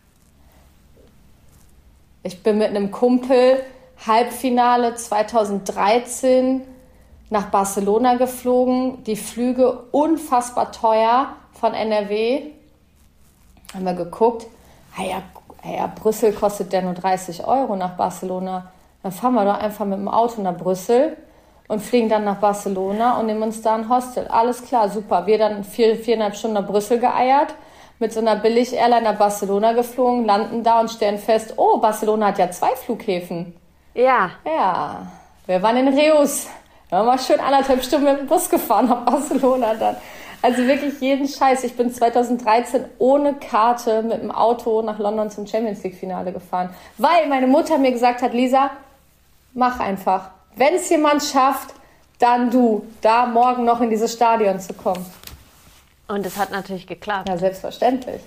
Ich bin mit einem Kumpel Halbfinale 2013 nach Barcelona geflogen. Die Flüge unfassbar teuer von NRW. Haben wir geguckt. Ja, Brüssel kostet ja nur 30 Euro nach Barcelona. Dann fahren wir doch einfach mit dem Auto nach Brüssel und fliegen dann nach Barcelona und nehmen uns da ein Hostel. Alles klar, super. Wir dann 4,5 Stunden nach Brüssel geeiert, mit so einer Billig-Airline nach Barcelona geflogen, landen da und stellen fest, oh, Barcelona hat ja 2 Flughäfen. Ja. Ja, wir waren in Reus. Wir haben mal schön 1,5 Stunden mit dem Bus gefahren nach Barcelona dann. Also wirklich jeden Scheiß. Ich bin 2013 ohne Karte mit dem Auto nach London zum Champions-League-Finale gefahren. Weil meine Mutter mir gesagt hat, Lisa, mach einfach. Wenn es jemand schafft, dann du, da morgen noch in dieses Stadion zu kommen. Und es hat natürlich geklappt. Ja, selbstverständlich.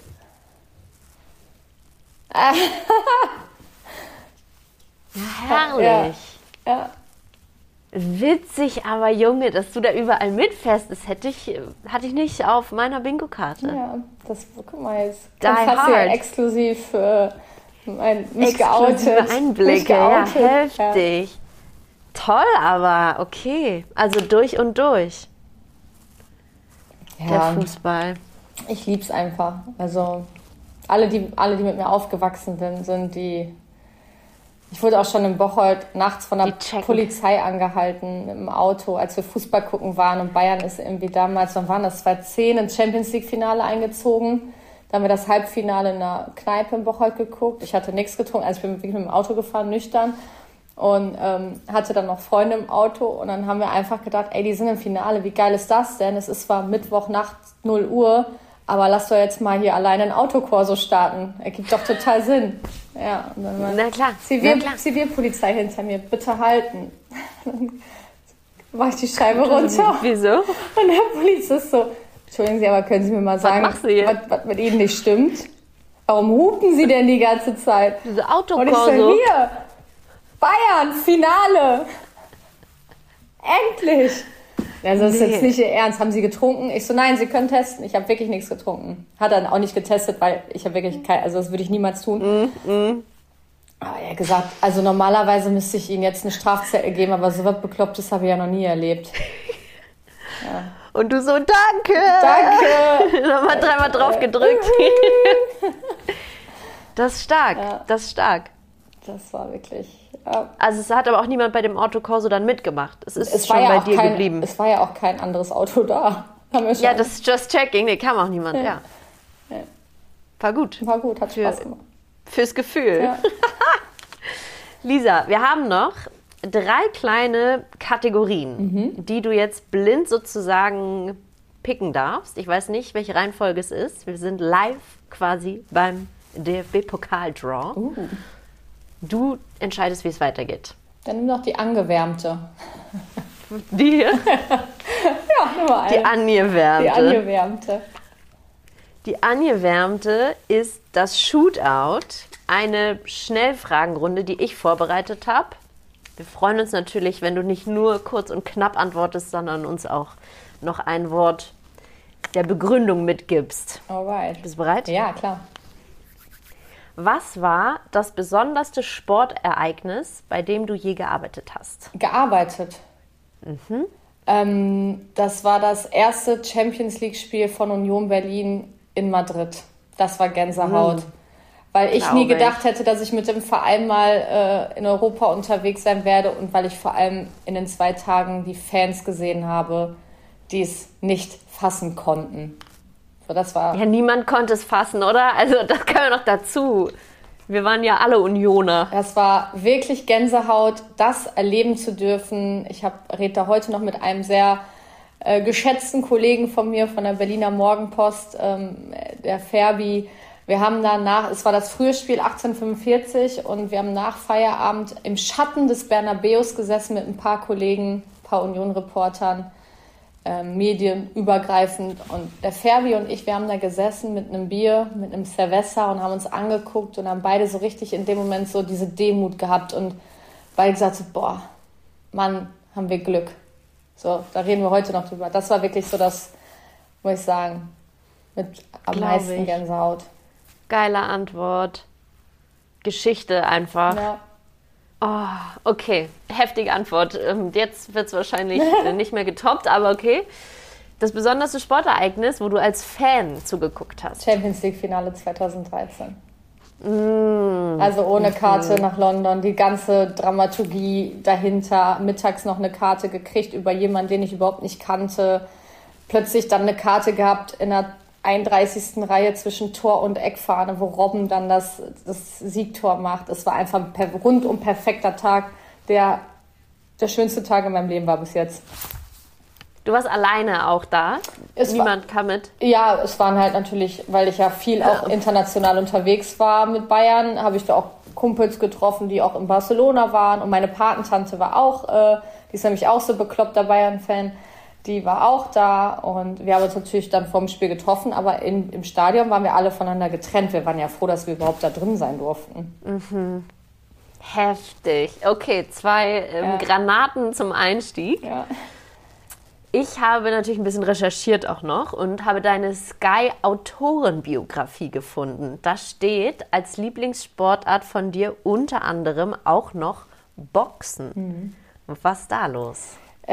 Ja, herrlich. Ja. Witzig, aber Junge, dass du da überall mitfährst, das hatte ich nicht auf meiner Bingo-Karte. Ja, guck mal jetzt. Die Hast du ja Hard. exklusiv mich Exklusive geoutet. Einblicke, Mich geoutet. ja, heftig. Toll, aber okay. Also durch und durch. Der Ja, Fußball. ich lieb's einfach. Also alle, die mit mir aufgewachsen sind die. Ich wurde auch schon in Bocholt nachts von der Polizei angehalten mit dem Auto, als wir Fußball gucken waren. Und Bayern ist irgendwie damals, wann waren das, 2010, ins Champions-League-Finale eingezogen. Da haben wir das Halbfinale in einer Kneipe in Bocholt geguckt. Ich hatte nichts getrunken, also ich bin wirklich mit dem Auto gefahren, nüchtern. Und hatte dann noch Freunde im Auto. Und dann haben wir einfach gedacht, ey, die sind im Finale, wie geil ist das denn? Es ist zwar Mittwochnacht 0 Uhr, aber lass doch jetzt mal hier alleine ein Autokorso starten. Ergibt doch total Sinn. Ja, und dann war Na klar. Zivilpolizei hinter mir, bitte halten. Dann mach ich die Scheibe runter. Wieso? Und der Polizist so, entschuldigen Sie, aber können Sie mir mal sagen, was mit Ihnen nicht stimmt? Warum hupen Sie denn die ganze Zeit? Diese Und ich so, Autokorso. hier, Bayern, Finale. Endlich. Also das ist jetzt nicht Ihr Ernst. Haben Sie getrunken? Ich so, nein, Sie können testen. Ich habe wirklich nichts getrunken. Hat dann auch nicht getestet, weil ich habe wirklich also das würde ich niemals tun. Aber er hat gesagt, also normalerweise müsste ich Ihnen jetzt eine Strafzettel geben, aber so was Beklopptes habe ich ja noch nie erlebt. Ja. Und du so, danke. Danke. Nochmal 3-mal drauf gedrückt. Das ist stark, das ist stark. Das war wirklich... Also es hat aber auch niemand bei dem Autokorso dann mitgemacht. Es ist schon bei dir geblieben. Es war ja auch kein anderes Auto da. Ja, das ist just checking. Nee, kam auch niemand, ja. War gut. War gut, hat Spaß gemacht. Fürs Gefühl. Ja. Lisa, wir haben noch 3 kleine Kategorien, die du jetzt blind sozusagen picken darfst. Ich weiß nicht, welche Reihenfolge es ist. Wir sind live quasi beim DFB-Pokal-Draw. Du entscheidest, wie es weitergeht. Dann nimm doch die angewärmte. Die? Ja, nimm mal eine. Die angewärmte. Die angewärmte. Die angewärmte ist das Shootout, eine Schnellfragenrunde, die ich vorbereitet habe. Wir freuen uns natürlich, wenn du nicht nur kurz und knapp antwortest, sondern uns auch noch ein Wort der Begründung mitgibst. Alright. Bist du bereit? Ja, klar. Was war das besonderste Sportereignis, bei dem du je gearbeitet hast? Gearbeitet. Das war das erste Champions-League-Spiel von Union Berlin in Madrid. Das war Gänsehaut. Weil ich nie gedacht hätte, dass ich mit dem Verein mal in Europa unterwegs sein werde und weil ich vor allem in den 2 Tagen die Fans gesehen habe, die es nicht fassen konnten. So, das war Ja, niemand konnte es fassen, oder? Also das kann noch dazu. Wir waren ja alle Unioner. Das war wirklich Gänsehaut, das erleben zu dürfen. Ich rede da heute noch mit einem sehr geschätzten Kollegen von mir, von der Berliner Morgenpost, der Ferbi. Wir haben danach, es war das frühe Spiel 1845 und wir haben nach Feierabend im Schatten des Bernabäus gesessen mit ein paar Kollegen, ein paar Union-Reportern, medienübergreifend. Und der Ferbi und ich, wir haben da gesessen mit einem Bier, mit einem Cerveza und haben uns angeguckt und haben beide so richtig in dem Moment so diese Demut gehabt und beide gesagt so, boah, Mann, haben wir Glück. So, da reden wir heute noch drüber. Das war wirklich so das, muss ich sagen, mit am meisten Gänsehaut. Geile Antwort. Geschichte einfach. Ja. Oh, okay, heftige Antwort. Jetzt wird es wahrscheinlich nicht mehr getoppt, aber okay. Das besonderste Sportereignis, wo du als Fan zugeguckt hast? Champions League Finale 2013. Also ohne Karte nach London, die ganze Dramaturgie dahinter, mittags noch eine Karte gekriegt über jemanden, den ich überhaupt nicht kannte. Plötzlich dann eine Karte gehabt in der 31. Reihe zwischen Tor und Eckfahne, wo Robben dann das Siegtor macht. Es war einfach ein rundum perfekter Tag, der schönste Tag in meinem Leben war bis jetzt. Du warst alleine auch da? Niemand kam mit? Ja, es waren halt natürlich, weil ich ja viel auch international unterwegs war mit Bayern, habe ich da auch Kumpels getroffen, die auch in Barcelona waren. Und meine Patentante war auch, die ist nämlich auch so bekloppter Bayern-Fan, die war auch da. Und wir haben uns natürlich dann vorm Spiel getroffen, aber im Stadion waren wir alle voneinander getrennt. Wir waren ja froh, dass wir überhaupt da drin sein durften. Mhm. Heftig. Okay, 2 Granaten zum Einstieg. Ja. Ich habe natürlich ein bisschen recherchiert auch noch und habe deine Sky-Autorenbiografie gefunden. Da steht als Lieblingssportart von dir unter anderem auch noch Boxen. Mhm. Was ist da los?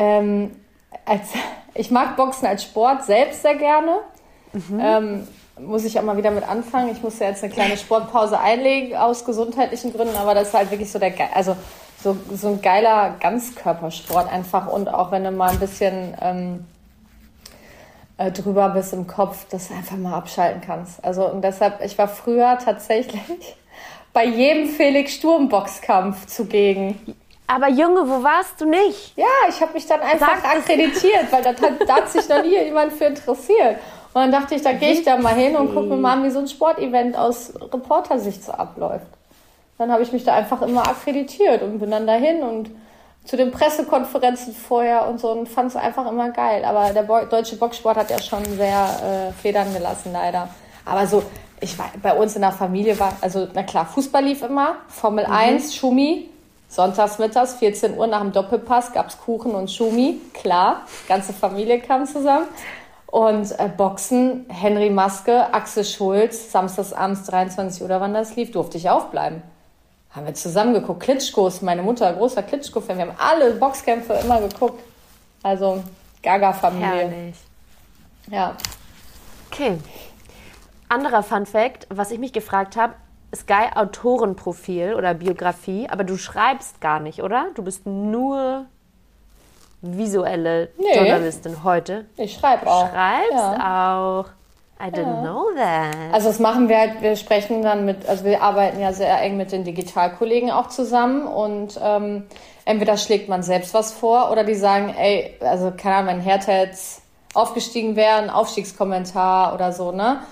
Ich mag Boxen als Sport selbst sehr gerne. Mhm. Muss ich auch mal wieder mit anfangen. Ich musste jetzt eine kleine Sportpause einlegen aus gesundheitlichen Gründen, aber das ist halt wirklich so so ein geiler Ganzkörpersport einfach, und auch wenn du mal ein bisschen drüber bist im Kopf, dass du einfach mal abschalten kannst. Also und deshalb, ich war früher tatsächlich bei jedem Felix Sturm-Boxkampf zugegen. Aber Junge, wo warst du nicht? Ja, ich habe mich dann einfach akkreditiert, weil da hat sich noch nie jemand für interessiert. Und dann dachte ich, da gehe ich da mal hin und gucke mir mal an, wie so ein Sportevent aus Reportersicht so abläuft. Dann habe ich mich da einfach immer akkreditiert und bin dann dahin und zu den Pressekonferenzen vorher und so und fand es einfach immer geil. Aber der deutsche Boxsport hat ja schon sehr Federn gelassen, leider. Aber so, bei uns in der Familie war, also na klar, Fußball lief immer, Formel 1, Schumi, sonntags mittags, 14 Uhr nach dem Doppelpass gab es Kuchen und Schumi, klar, ganze Familie kam zusammen. Und Boxen, Henry Maske, Axel Schulz, samstags abends 23 Uhr, oder wann das lief, durfte ich aufbleiben. Haben wir zusammen geguckt. Klitschkos, meine Mutter, großer Klitschko-Fan. Wir haben alle Boxkämpfe immer geguckt. Also Gaga-Familie. Herrlich. Ja. Okay. Anderer Fun-Fact, was ich mich gefragt habe, Sky-Autorenprofil oder Biografie, aber du schreibst gar nicht, oder? Du bist nur visuelle Journalistin heute. Ich schreibe auch. Du schreibst auch. I didn't know that. Also das machen wir halt, wir sprechen dann also wir arbeiten ja sehr eng mit den Digitalkollegen auch zusammen und entweder schlägt man selbst was vor oder die sagen, ey, also keine Ahnung, wenn Hertha jetzt aufgestiegen wäre, ein Aufstiegskommentar oder so, ne?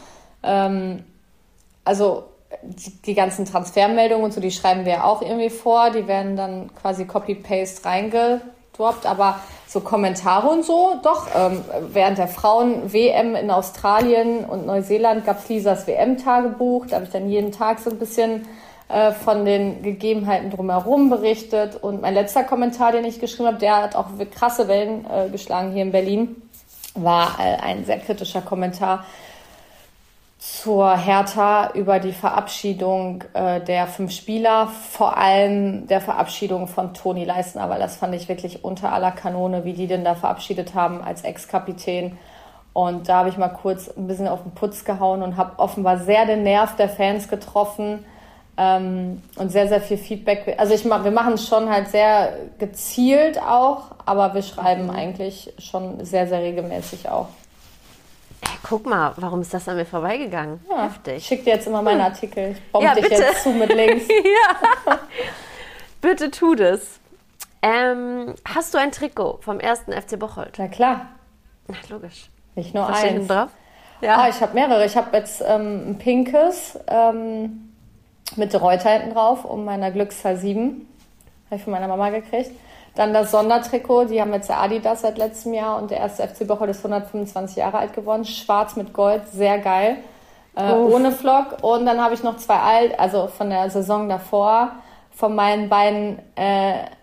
Also die ganzen Transfermeldungen und so, die schreiben wir auch irgendwie vor, die werden dann quasi Copy-Paste reingedroppt, aber so Kommentare und so, doch. Während der Frauen-WM in Australien und Neuseeland gab es Lisas WM-Tagebuch. Da habe ich dann jeden Tag so ein bisschen von den Gegebenheiten drumherum berichtet. Und mein letzter Kommentar, den ich geschrieben habe, der hat auch krasse Wellen geschlagen hier in Berlin, war ein sehr kritischer Kommentar zur Hertha über die Verabschiedung der 5 Spieler, vor allem der Verabschiedung von Toni Leistner, weil das fand ich wirklich unter aller Kanone, wie die den da verabschiedet haben als Ex-Kapitän. Und da habe ich mal kurz ein bisschen auf den Putz gehauen und habe offenbar sehr den Nerv der Fans getroffen und sehr, sehr viel Feedback. Also wir machen es schon halt sehr gezielt auch, aber wir schreiben eigentlich schon sehr, sehr regelmäßig auch. Guck mal, warum ist das an mir vorbeigegangen? Ja, heftig. Ich schicke dir jetzt immer meine Artikel. Ich bombe dich jetzt zu mit Links. Ja. Bitte tu das. Hast du ein Trikot vom 1. FC Bocholt? Na klar. Na, logisch. Nicht nur Was steht eins. denn drauf? Ja. Ich habe mehrere. Ich habe jetzt ein pinkes mit Reuter hinten drauf, um meiner Glückszahl 7. Habe ich von meiner Mama gekriegt. Dann das Sondertrikot, die haben jetzt Adidas seit letztem Jahr und der 1. FC Bocholt ist 125 Jahre alt geworden. Schwarz mit Gold, sehr geil. Ohne Flock. Und dann habe ich noch 2 also von der Saison davor, von meinen beiden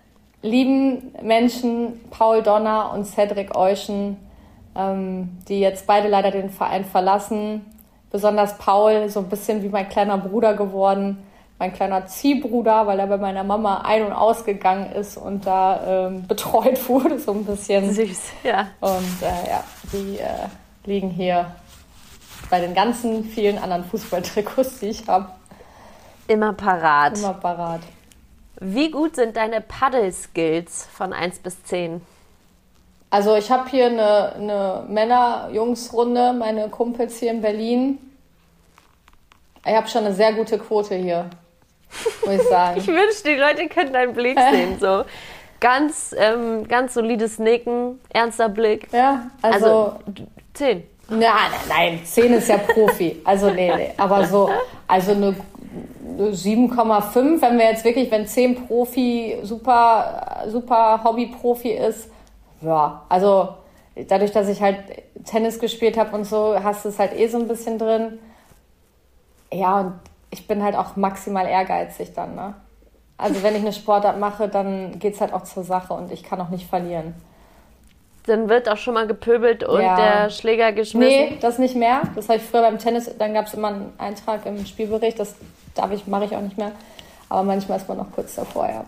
lieben Menschen, Paul Donner und Cedric Euschen, die jetzt beide leider den Verein verlassen. Besonders Paul, so ein bisschen wie mein kleiner Bruder geworden, mein kleiner Ziehbruder, weil er bei meiner Mama ein- und ausgegangen ist und da betreut wurde, so ein bisschen. Süß, ja. Und die liegen hier bei den ganzen vielen anderen Fußballtrikots, die ich habe. Immer parat. Immer parat. Wie gut sind deine Paddle-Skills von 1 bis 10? Also ich habe hier eine Männer-Jungs-Runde, meine Kumpels hier in Berlin. Ich habe schon eine sehr gute Quote hier, muss ich sagen. Ich wünschte, die Leute könnten deinen Blick sehen. So. Ganz solides Nicken, ernster Blick. Ja, also 10. Nein, 10 ist ja Profi. Also nee. Aber so, also eine 7,5, wenn 10 Profi super Hobby-Profi ist. Ja, also dadurch, dass ich halt Tennis gespielt habe und so, hast du es halt so ein bisschen drin. Ja, und ich bin halt auch maximal ehrgeizig dann, ne? Also wenn ich eine Sportart mache, dann geht's halt auch zur Sache und ich kann auch nicht verlieren. Dann wird auch schon mal gepöbelt und der Schläger geschmissen? Nee, das nicht mehr. Das habe ich früher beim Tennis, dann gab es immer einen Eintrag im Spielbericht, das mache ich auch nicht mehr. Aber manchmal ist man noch kurz davor, ja.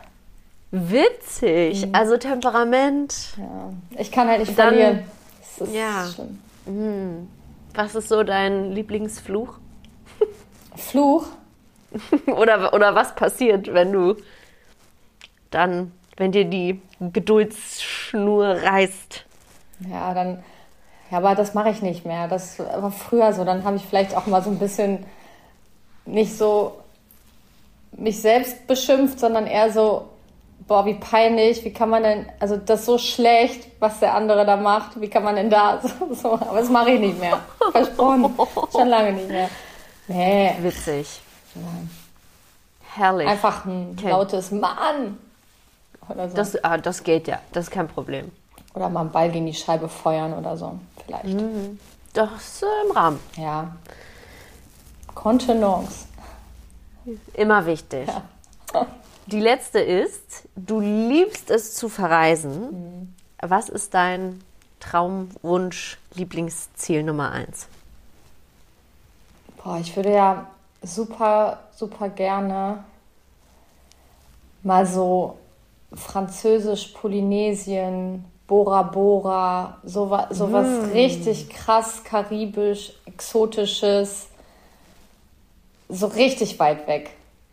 Witzig, also Temperament. Ja, ich kann halt nicht verlieren. Das ist schlimm. Was ist so dein Lieblingsfluch? Fluch? oder was passiert, wenn dir die Geduldsschnur reißt? Ja, aber das mache ich nicht mehr. Das war früher so. Dann habe ich vielleicht auch mal so ein bisschen nicht so mich selbst beschimpft, sondern eher so, boah, wie peinlich, wie kann man denn, also das ist so schlecht, was der andere da macht, wie kann man denn da so, aber das mache ich nicht mehr. Versprochen, schon lange nicht mehr. Nee. Witzig. Ja. Herrlich. Einfach ein lautes Mann oder so. Das geht ja, das ist kein Problem. Oder mal einen Ball gegen die Scheibe feuern oder so, vielleicht. Das ist im Rahmen. Ja. Kontenance. Immer wichtig. Ja. Die letzte ist, du liebst es zu verreisen. Was ist dein Traumwunsch, Lieblingsziel Nummer 1? Boah, ich würde ja super, super gerne mal so Französisch-Polynesien, Bora Bora, sowas richtig krass karibisch, exotisches, so richtig weit weg.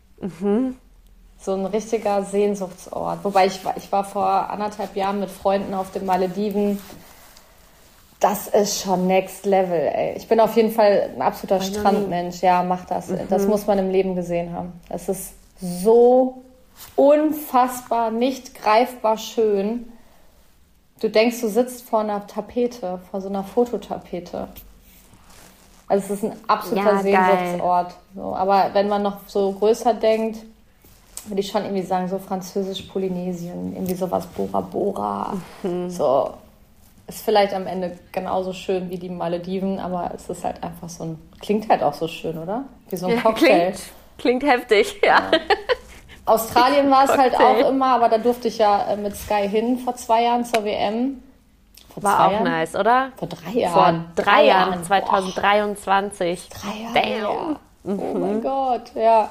So ein richtiger Sehnsuchtsort. Wobei ich war vor 1,5 Jahren mit Freunden auf den Malediven. Das ist schon Next Level, ey. Ich bin auf jeden Fall ein absoluter Strandmensch. Ja, mach das. Das muss man im Leben gesehen haben. Es ist so unfassbar, nicht greifbar schön. Du denkst, du sitzt vor einer Tapete, vor so einer Fototapete. Also es ist ein absoluter Sehnsuchtsort. So, aber wenn man noch so größer denkt, würde ich schon irgendwie sagen, so Französisch-Polynesien, irgendwie sowas Bora Bora. So, ist vielleicht am Ende genauso schön wie die Malediven, aber es ist halt einfach so klingt halt auch so schön, oder? Wie so ein Cocktail. Klingt heftig, ja. Australien war es halt auch immer, aber da durfte ich ja mit Sky hin vor 2 Jahren zur WM. War auch nice, oder? Vor 3 Jahren. Vor 3 Jahren, 2023. 3 Jahre. Damn. Ja. Oh mein Gott, ja.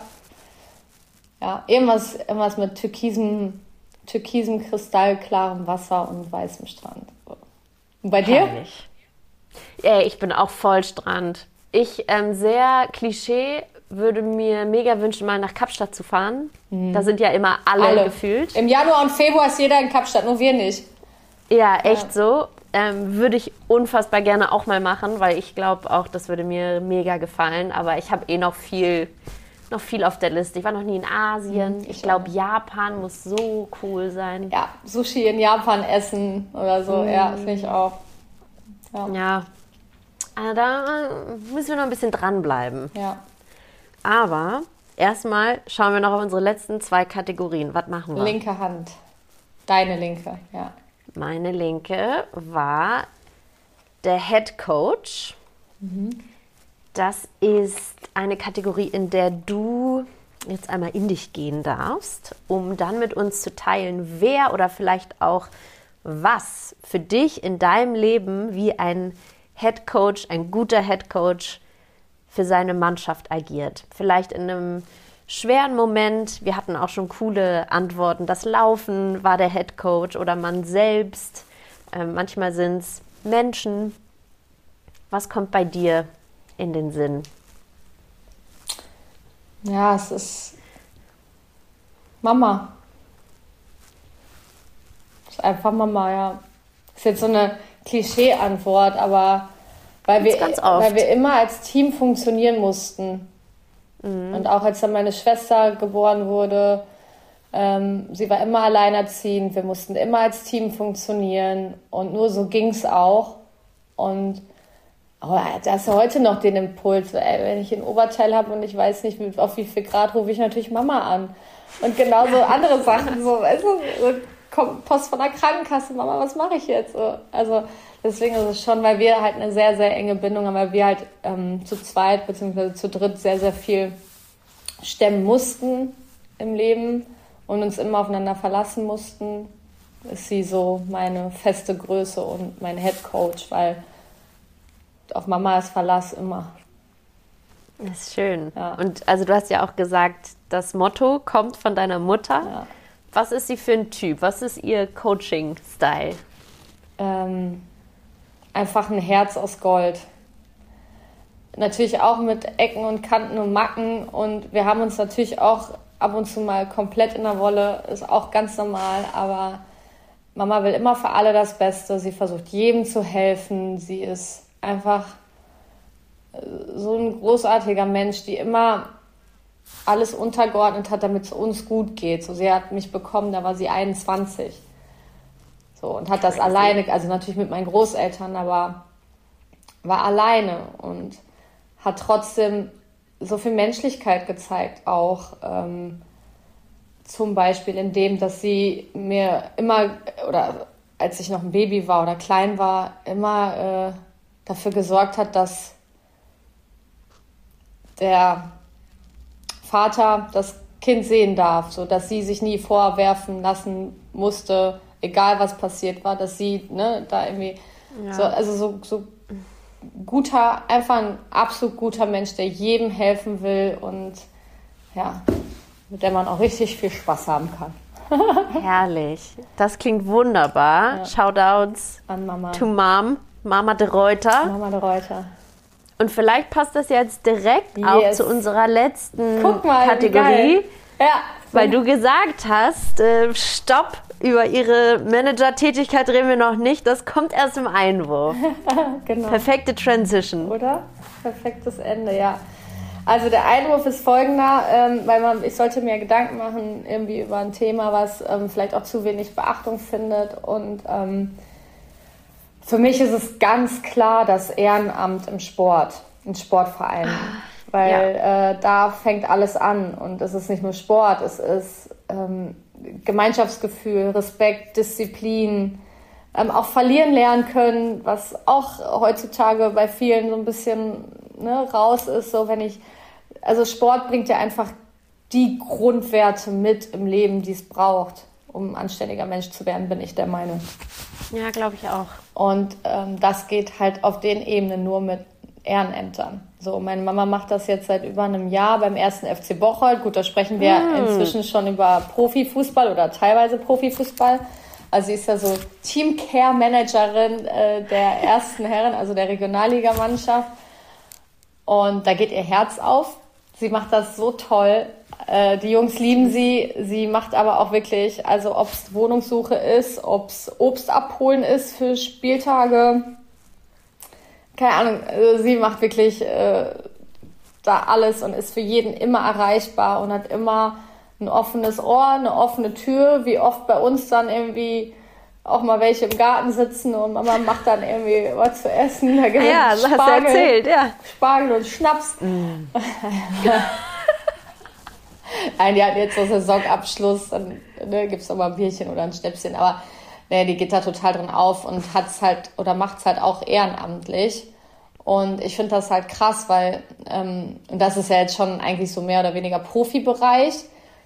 Ja, irgendwas mit türkisem, kristallklarem Wasser und weißem Strand. Und bei dir? Herrlich. Ich bin auch voll Strand. Ich, sehr Klischee, würde mir mega wünschen, mal nach Kapstadt zu fahren. Da sind ja immer alle gefühlt. Im Januar und Februar ist jeder in Kapstadt, nur wir nicht. Ja, echt so. Würde ich unfassbar gerne auch mal machen, weil ich glaube auch, das würde mir mega gefallen. Aber ich habe noch viel auf der Liste. Ich war noch nie in Asien. Ich glaube, Japan muss so cool sein. Ja, Sushi in Japan essen oder so. Ja, finde ich auch. Ja. Also da müssen wir noch ein bisschen dranbleiben. Ja. Aber erstmal schauen wir noch auf unsere letzten 2 Kategorien. Was machen wir? Linke Hand. Deine linke, ja. Meine linke war der Head Coach. Das ist eine Kategorie, in der du jetzt einmal in dich gehen darfst, um dann mit uns zu teilen, wer oder vielleicht auch was für dich in deinem Leben wie ein Headcoach, ein guter Headcoach für seine Mannschaft agiert. Vielleicht in einem schweren Moment, wir hatten auch schon coole Antworten, das Laufen war der Headcoach oder man selbst, manchmal sind es Menschen. Was kommt bei dir in den Sinn? Ja, es ist Mama. Es ist einfach Mama, ja. Ist jetzt so eine Klischee-Antwort, aber weil wir immer als Team funktionieren mussten. Und auch als dann meine Schwester geboren wurde, sie war immer alleinerziehend, wir mussten immer als Team funktionieren und nur so ging es auch. Und da hast du heute noch den Impuls, wenn ich ein Oberteil habe und ich weiß nicht, auf wie viel Grad, rufe ich natürlich Mama an. Und genauso andere Sachen, so, weißt du, kommt Post von der Krankenkasse, Mama, was mache ich jetzt? So, also deswegen ist es schon, weil wir halt eine sehr, sehr enge Bindung haben, weil wir halt zu zweit bzw. zu dritt sehr, sehr viel stemmen mussten im Leben und uns immer aufeinander verlassen mussten, ist sie so meine feste Größe und mein Headcoach, weil auf Mama ist Verlass immer. Das ist schön. Ja. Und also du hast ja auch gesagt, das Motto kommt von deiner Mutter. Ja. Was ist sie für ein Typ? Was ist ihr Coaching-Style? Einfach ein Herz aus Gold. Natürlich auch mit Ecken und Kanten und Macken. Und wir haben uns natürlich auch ab und zu mal komplett in der Wolle. Ist auch ganz normal. Aber Mama will immer für alle das Beste. Sie versucht jedem zu helfen. Sie ist einfach so ein großartiger Mensch, die immer alles untergeordnet hat, damit es uns gut geht. So, sie hat mich bekommen, da war sie 21. So, und hat das alleine, also natürlich mit meinen Großeltern, aber war alleine und hat trotzdem so viel Menschlichkeit gezeigt, auch zum Beispiel in dem, dass sie mir immer, oder als ich noch ein Baby war oder klein war, immer dafür gesorgt hat, dass der Vater das Kind sehen darf, so dass sie sich nie vorwerfen lassen musste, egal was passiert war, dass sie da irgendwie so guter, einfach ein absolut guter Mensch, der jedem helfen will und ja, mit der man auch richtig viel Spaß haben kann. Herrlich. Das klingt wunderbar. Ja. Shoutouts an Mama. To Mom, Mama de Reuter. Mama de Reuter. Und vielleicht passt das jetzt direkt auch zu unserer letzten Kategorie. Ja. Weil du gesagt hast, stopp, über ihre Manager-Tätigkeit reden wir noch nicht, das kommt erst im Einwurf. Genau. Perfekte Transition. Oder? Perfektes Ende, ja. Also der Einwurf ist folgender, weil ich sollte mir Gedanken machen irgendwie über ein Thema, was vielleicht auch zu wenig Beachtung findet. Und für mich ist es ganz klar das Ehrenamt im Sportverein. Weil da fängt alles an. Und es ist nicht nur Sport, es ist Gemeinschaftsgefühl, Respekt, Disziplin, auch verlieren lernen können, was auch heutzutage bei vielen so ein bisschen raus ist. So, also Sport bringt ja einfach die Grundwerte mit im Leben, die es braucht, um ein anständiger Mensch zu werden, bin ich der Meinung. Ja, glaube ich auch. Und das geht halt auf den Ebenen nur mit Ehrenämtern. So, meine Mama macht das jetzt seit über einem Jahr beim 1. FC Bocholt. Gut, da sprechen wir inzwischen schon über Profifußball oder teilweise Profifußball. Also sie ist ja so Team-Care-Managerin der ersten Herren, also der Regionalligamannschaft. Und da geht ihr Herz auf. Sie macht das so toll. Die Jungs lieben sie. Sie macht aber auch wirklich, also ob es Wohnungssuche ist, ob es Obst abholen ist für Spieltage, keine Ahnung, sie macht wirklich da alles und ist für jeden immer erreichbar und hat immer ein offenes Ohr, eine offene Tür, wie oft bei uns dann irgendwie auch mal welche im Garten sitzen und Mama macht dann irgendwie was zu essen. Da gibt ja, so hast du erzählt, ja. Spargel und Schnaps. Nein, die hat jetzt so Saisonabschluss, dann gibt es auch mal ein Bierchen oder ein Schnäpschen, aber die geht da total drin auf und hat's halt oder macht's halt auch ehrenamtlich. Und ich finde das halt krass, weil und das ist ja jetzt schon eigentlich so mehr oder weniger Profibereich.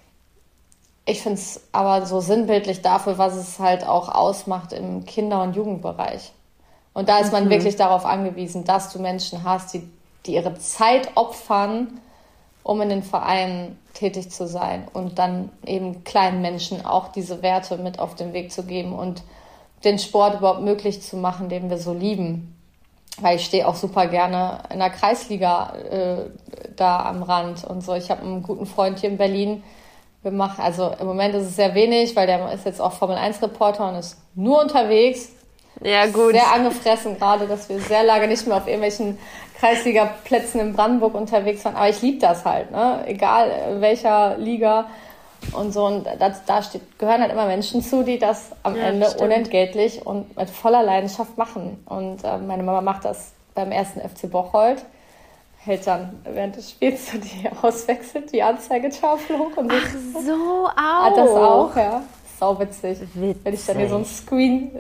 Ich finde es aber so sinnbildlich dafür, was es halt auch ausmacht im Kinder- und Jugendbereich. Und da ist man wirklich darauf angewiesen, dass du Menschen hast, die ihre Zeit opfern, um in den Vereinen tätig zu sein und dann eben kleinen Menschen auch diese Werte mit auf den Weg zu geben und den Sport überhaupt möglich zu machen, den wir so lieben. Weil ich stehe auch super gerne in der Kreisliga da am Rand und so. Ich habe einen guten Freund hier in Berlin. Wir machen, also im Moment ist es sehr wenig, weil der ist jetzt auch Formel-1-Reporter und ist nur unterwegs. Ja, gut. Sehr angefressen gerade, dass wir sehr lange nicht mehr auf irgendwelchen Kreisliga-Plätzen in Brandenburg unterwegs waren. Aber ich liebe das halt, ne? Egal in welcher Liga und so. Und gehören halt immer Menschen zu, die das am Ende unentgeltlich und mit voller Leidenschaft machen. Und meine Mama macht das beim ersten FC Bocholt. Hält dann während des Spiels so die auswechselt, die Anzeigetafel hoch. Und ach so, auch. Ah, das auch, ja. Sau witzig. Wenn ich dann hier so einen Screen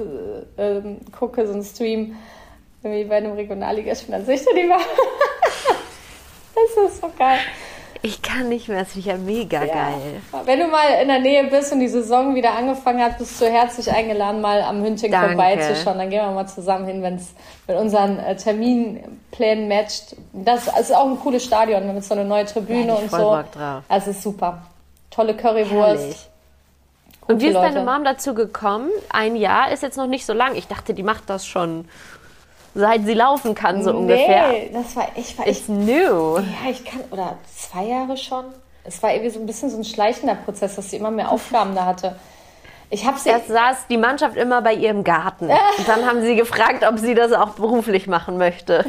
gucke, so einen Stream, wie bei einem Regionalligaspiel, dann sehe ich dann die mal. Das ist so geil. Ich kann nicht mehr, das finde ich ja mega geil. Wenn du mal in der Nähe bist und die Saison wieder angefangen hat, bist du herzlich eingeladen, mal am Hünting vorbeizuschauen. Dann gehen wir mal zusammen hin, wenn es mit unseren Terminplänen matcht. Das ist auch ein cooles Stadion, mit so einer neuen Tribüne und so. Bock drauf. Das ist super. Tolle Currywurst. Und wie ist deine Mom dazu gekommen? Ein Jahr ist jetzt noch nicht so lang. Ich dachte, die macht das schon, seit sie laufen kann, so ungefähr. Nee, das war It's new. Ja, oder 2 Jahre schon. Es war irgendwie so ein bisschen so ein schleichender Prozess, dass sie immer mehr Aufgaben da hatte. Erst saß die Mannschaft immer bei ihr im Garten. Und dann haben sie gefragt, ob sie das auch beruflich machen möchte.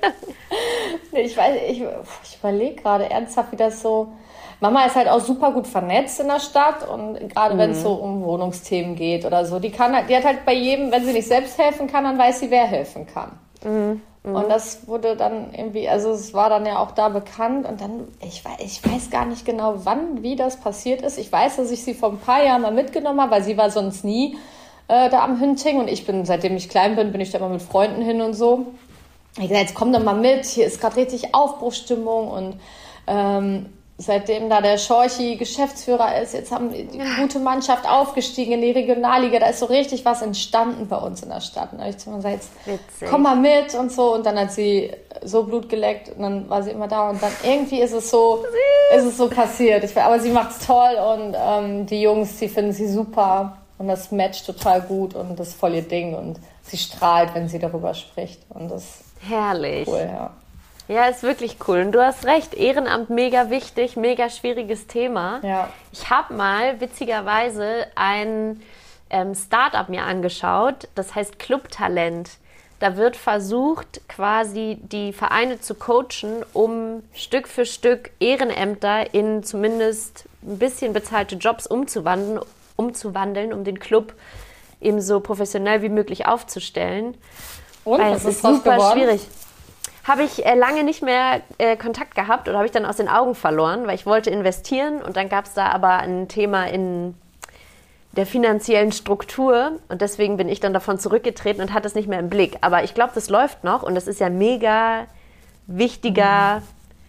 Nee, ich überlege gerade ernsthaft, wie das so... Mama ist halt auch super gut vernetzt in der Stadt und gerade wenn es so um Wohnungsthemen geht oder so, die hat halt bei jedem, wenn sie nicht selbst helfen kann, dann weiß sie, wer helfen kann. Und das wurde dann irgendwie, also es war dann ja auch da bekannt und dann, ich weiß gar nicht genau, wann, wie das passiert ist. Ich weiß, dass ich sie vor ein paar Jahren mal mitgenommen habe, weil sie war sonst nie da am Hünting und seitdem ich klein bin, ich da immer mit Freunden hin und so. Ich gesagt, jetzt komm doch mal mit, hier ist gerade richtig Aufbruchsstimmung und seitdem da der Schorchi Geschäftsführer ist, jetzt haben die gute Mannschaft aufgestiegen in die Regionalliga, da ist so richtig was entstanden bei uns in der Stadt. Und da habe ich zu mir gesagt, jetzt komm mal mit und so. Und dann hat sie so Blut geleckt und dann war sie immer da. Und dann irgendwie ist es so passiert. Aber sie macht's toll und die Jungs, die finden sie super. Und das matcht total gut und das ist voll ihr Ding. Und sie strahlt, wenn sie darüber spricht. Und das ist herrlich. Cool, ja. Ja, ist wirklich cool. Und du hast recht, Ehrenamt mega wichtig, mega schwieriges Thema. Ja. Ich habe mal witzigerweise ein Start-up mir angeschaut, das heißt Clubtalent. Da wird versucht, quasi die Vereine zu coachen, um Stück für Stück Ehrenämter in zumindest ein bisschen bezahlte Jobs umzuwandeln, um den Club eben so professionell wie möglich aufzustellen. Und weil es ist super schwierig. Habe ich lange nicht mehr Kontakt gehabt oder habe ich dann aus den Augen verloren, weil ich wollte investieren und dann gab es da aber ein Thema in der finanziellen Struktur und deswegen bin ich dann davon zurückgetreten und hatte es nicht mehr im Blick. Aber ich glaube, das läuft noch und das ist ja mega wichtiger,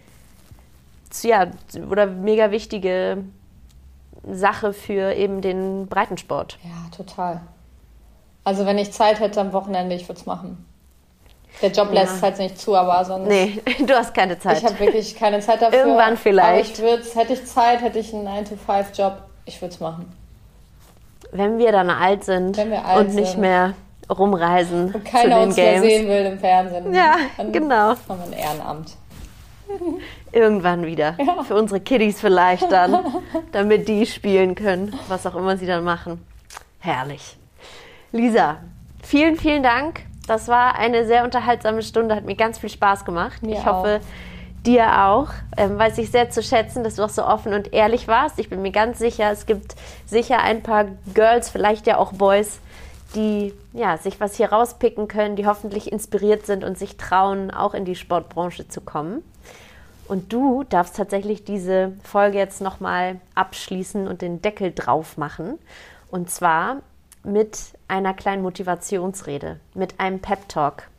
oder mega wichtige Sache für eben den Breitensport. Ja, total. Also wenn ich Zeit hätte am Wochenende, ich würde es machen. Der Job lässt es halt nicht zu, aber sonst... Nee, du hast keine Zeit. Ich habe wirklich keine Zeit dafür. Irgendwann vielleicht. Aber hätte ich Zeit, hätte ich einen 9-to-5-Job, ich würde es machen. Wenn wir dann alt sind und nicht mehr rumreisen und keiner uns mehr sehen will im Fernsehen. Ja, genau. Machen wir ein Ehrenamt. Irgendwann wieder. Ja. Für unsere Kiddies vielleicht dann, damit die spielen können, was auch immer sie dann machen. Herrlich. Lisa, vielen, vielen Dank. Das war eine sehr unterhaltsame Stunde, hat mir ganz viel Spaß gemacht. Ich hoffe, dir auch. Weiß ich sehr zu schätzen, dass du auch so offen und ehrlich warst. Ich bin mir ganz sicher, es gibt sicher ein paar Girls, vielleicht ja auch Boys, die sich was hier rauspicken können, die hoffentlich inspiriert sind und sich trauen, auch in die Sportbranche zu kommen. Und du darfst tatsächlich diese Folge jetzt nochmal abschließen und den Deckel drauf machen. Und zwar mit einer kleinen Motivationsrede, mit einem Pep-Talk.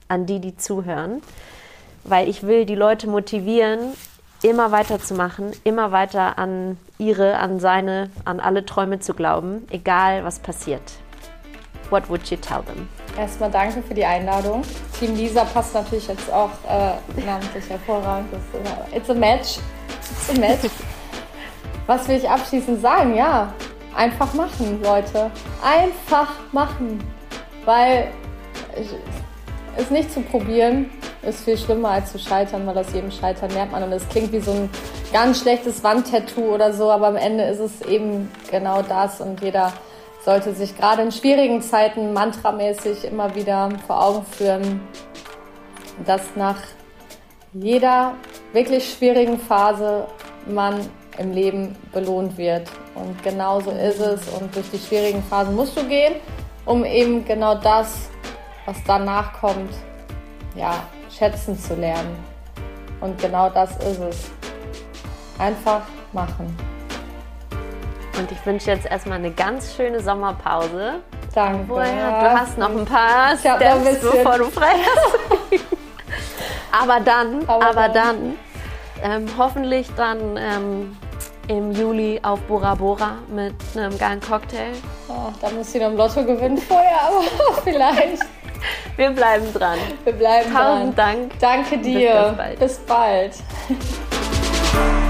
an die zuhören, weil ich will die Leute motivieren, immer weiterzumachen, immer weiter an alle Träume zu glauben, egal was passiert. What would you tell them? Erstmal danke für die Einladung. Team Lisa passt natürlich jetzt auch namentlich hervorragend. It's a match. It's a match. Was will ich abschließend sagen? Ja, einfach machen, Leute. Einfach machen. Weil es nicht zu probieren ist viel schlimmer als zu scheitern, weil aus jedem Scheitern lernt man. Und es klingt wie so ein ganz schlechtes Wandtattoo oder so, aber am Ende ist es eben genau das. Und jeder sollte sich gerade in schwierigen Zeiten mantramäßig immer wieder vor Augen führen, dass nach jeder wirklich schwierigen Phase man im Leben belohnt wird. Und genau so ist es. Und durch die schwierigen Phasen musst du gehen, um eben genau das, was danach kommt, ja, schätzen zu lernen. Und genau das ist es. Einfach machen. Und ich wünsche jetzt erstmal eine ganz schöne Sommerpause. Danke. Du hast noch ein paar Steps, bevor du frei hast. Aber dann hoffentlich dann im Juli auf Bora Bora mit einem geilen Cocktail. Oh, da muss ich noch im Lotto gewinnen vorher, aber vielleicht. Wir bleiben dran. Wir bleiben dran. Tausend Dank. Danke dir. Bis bald.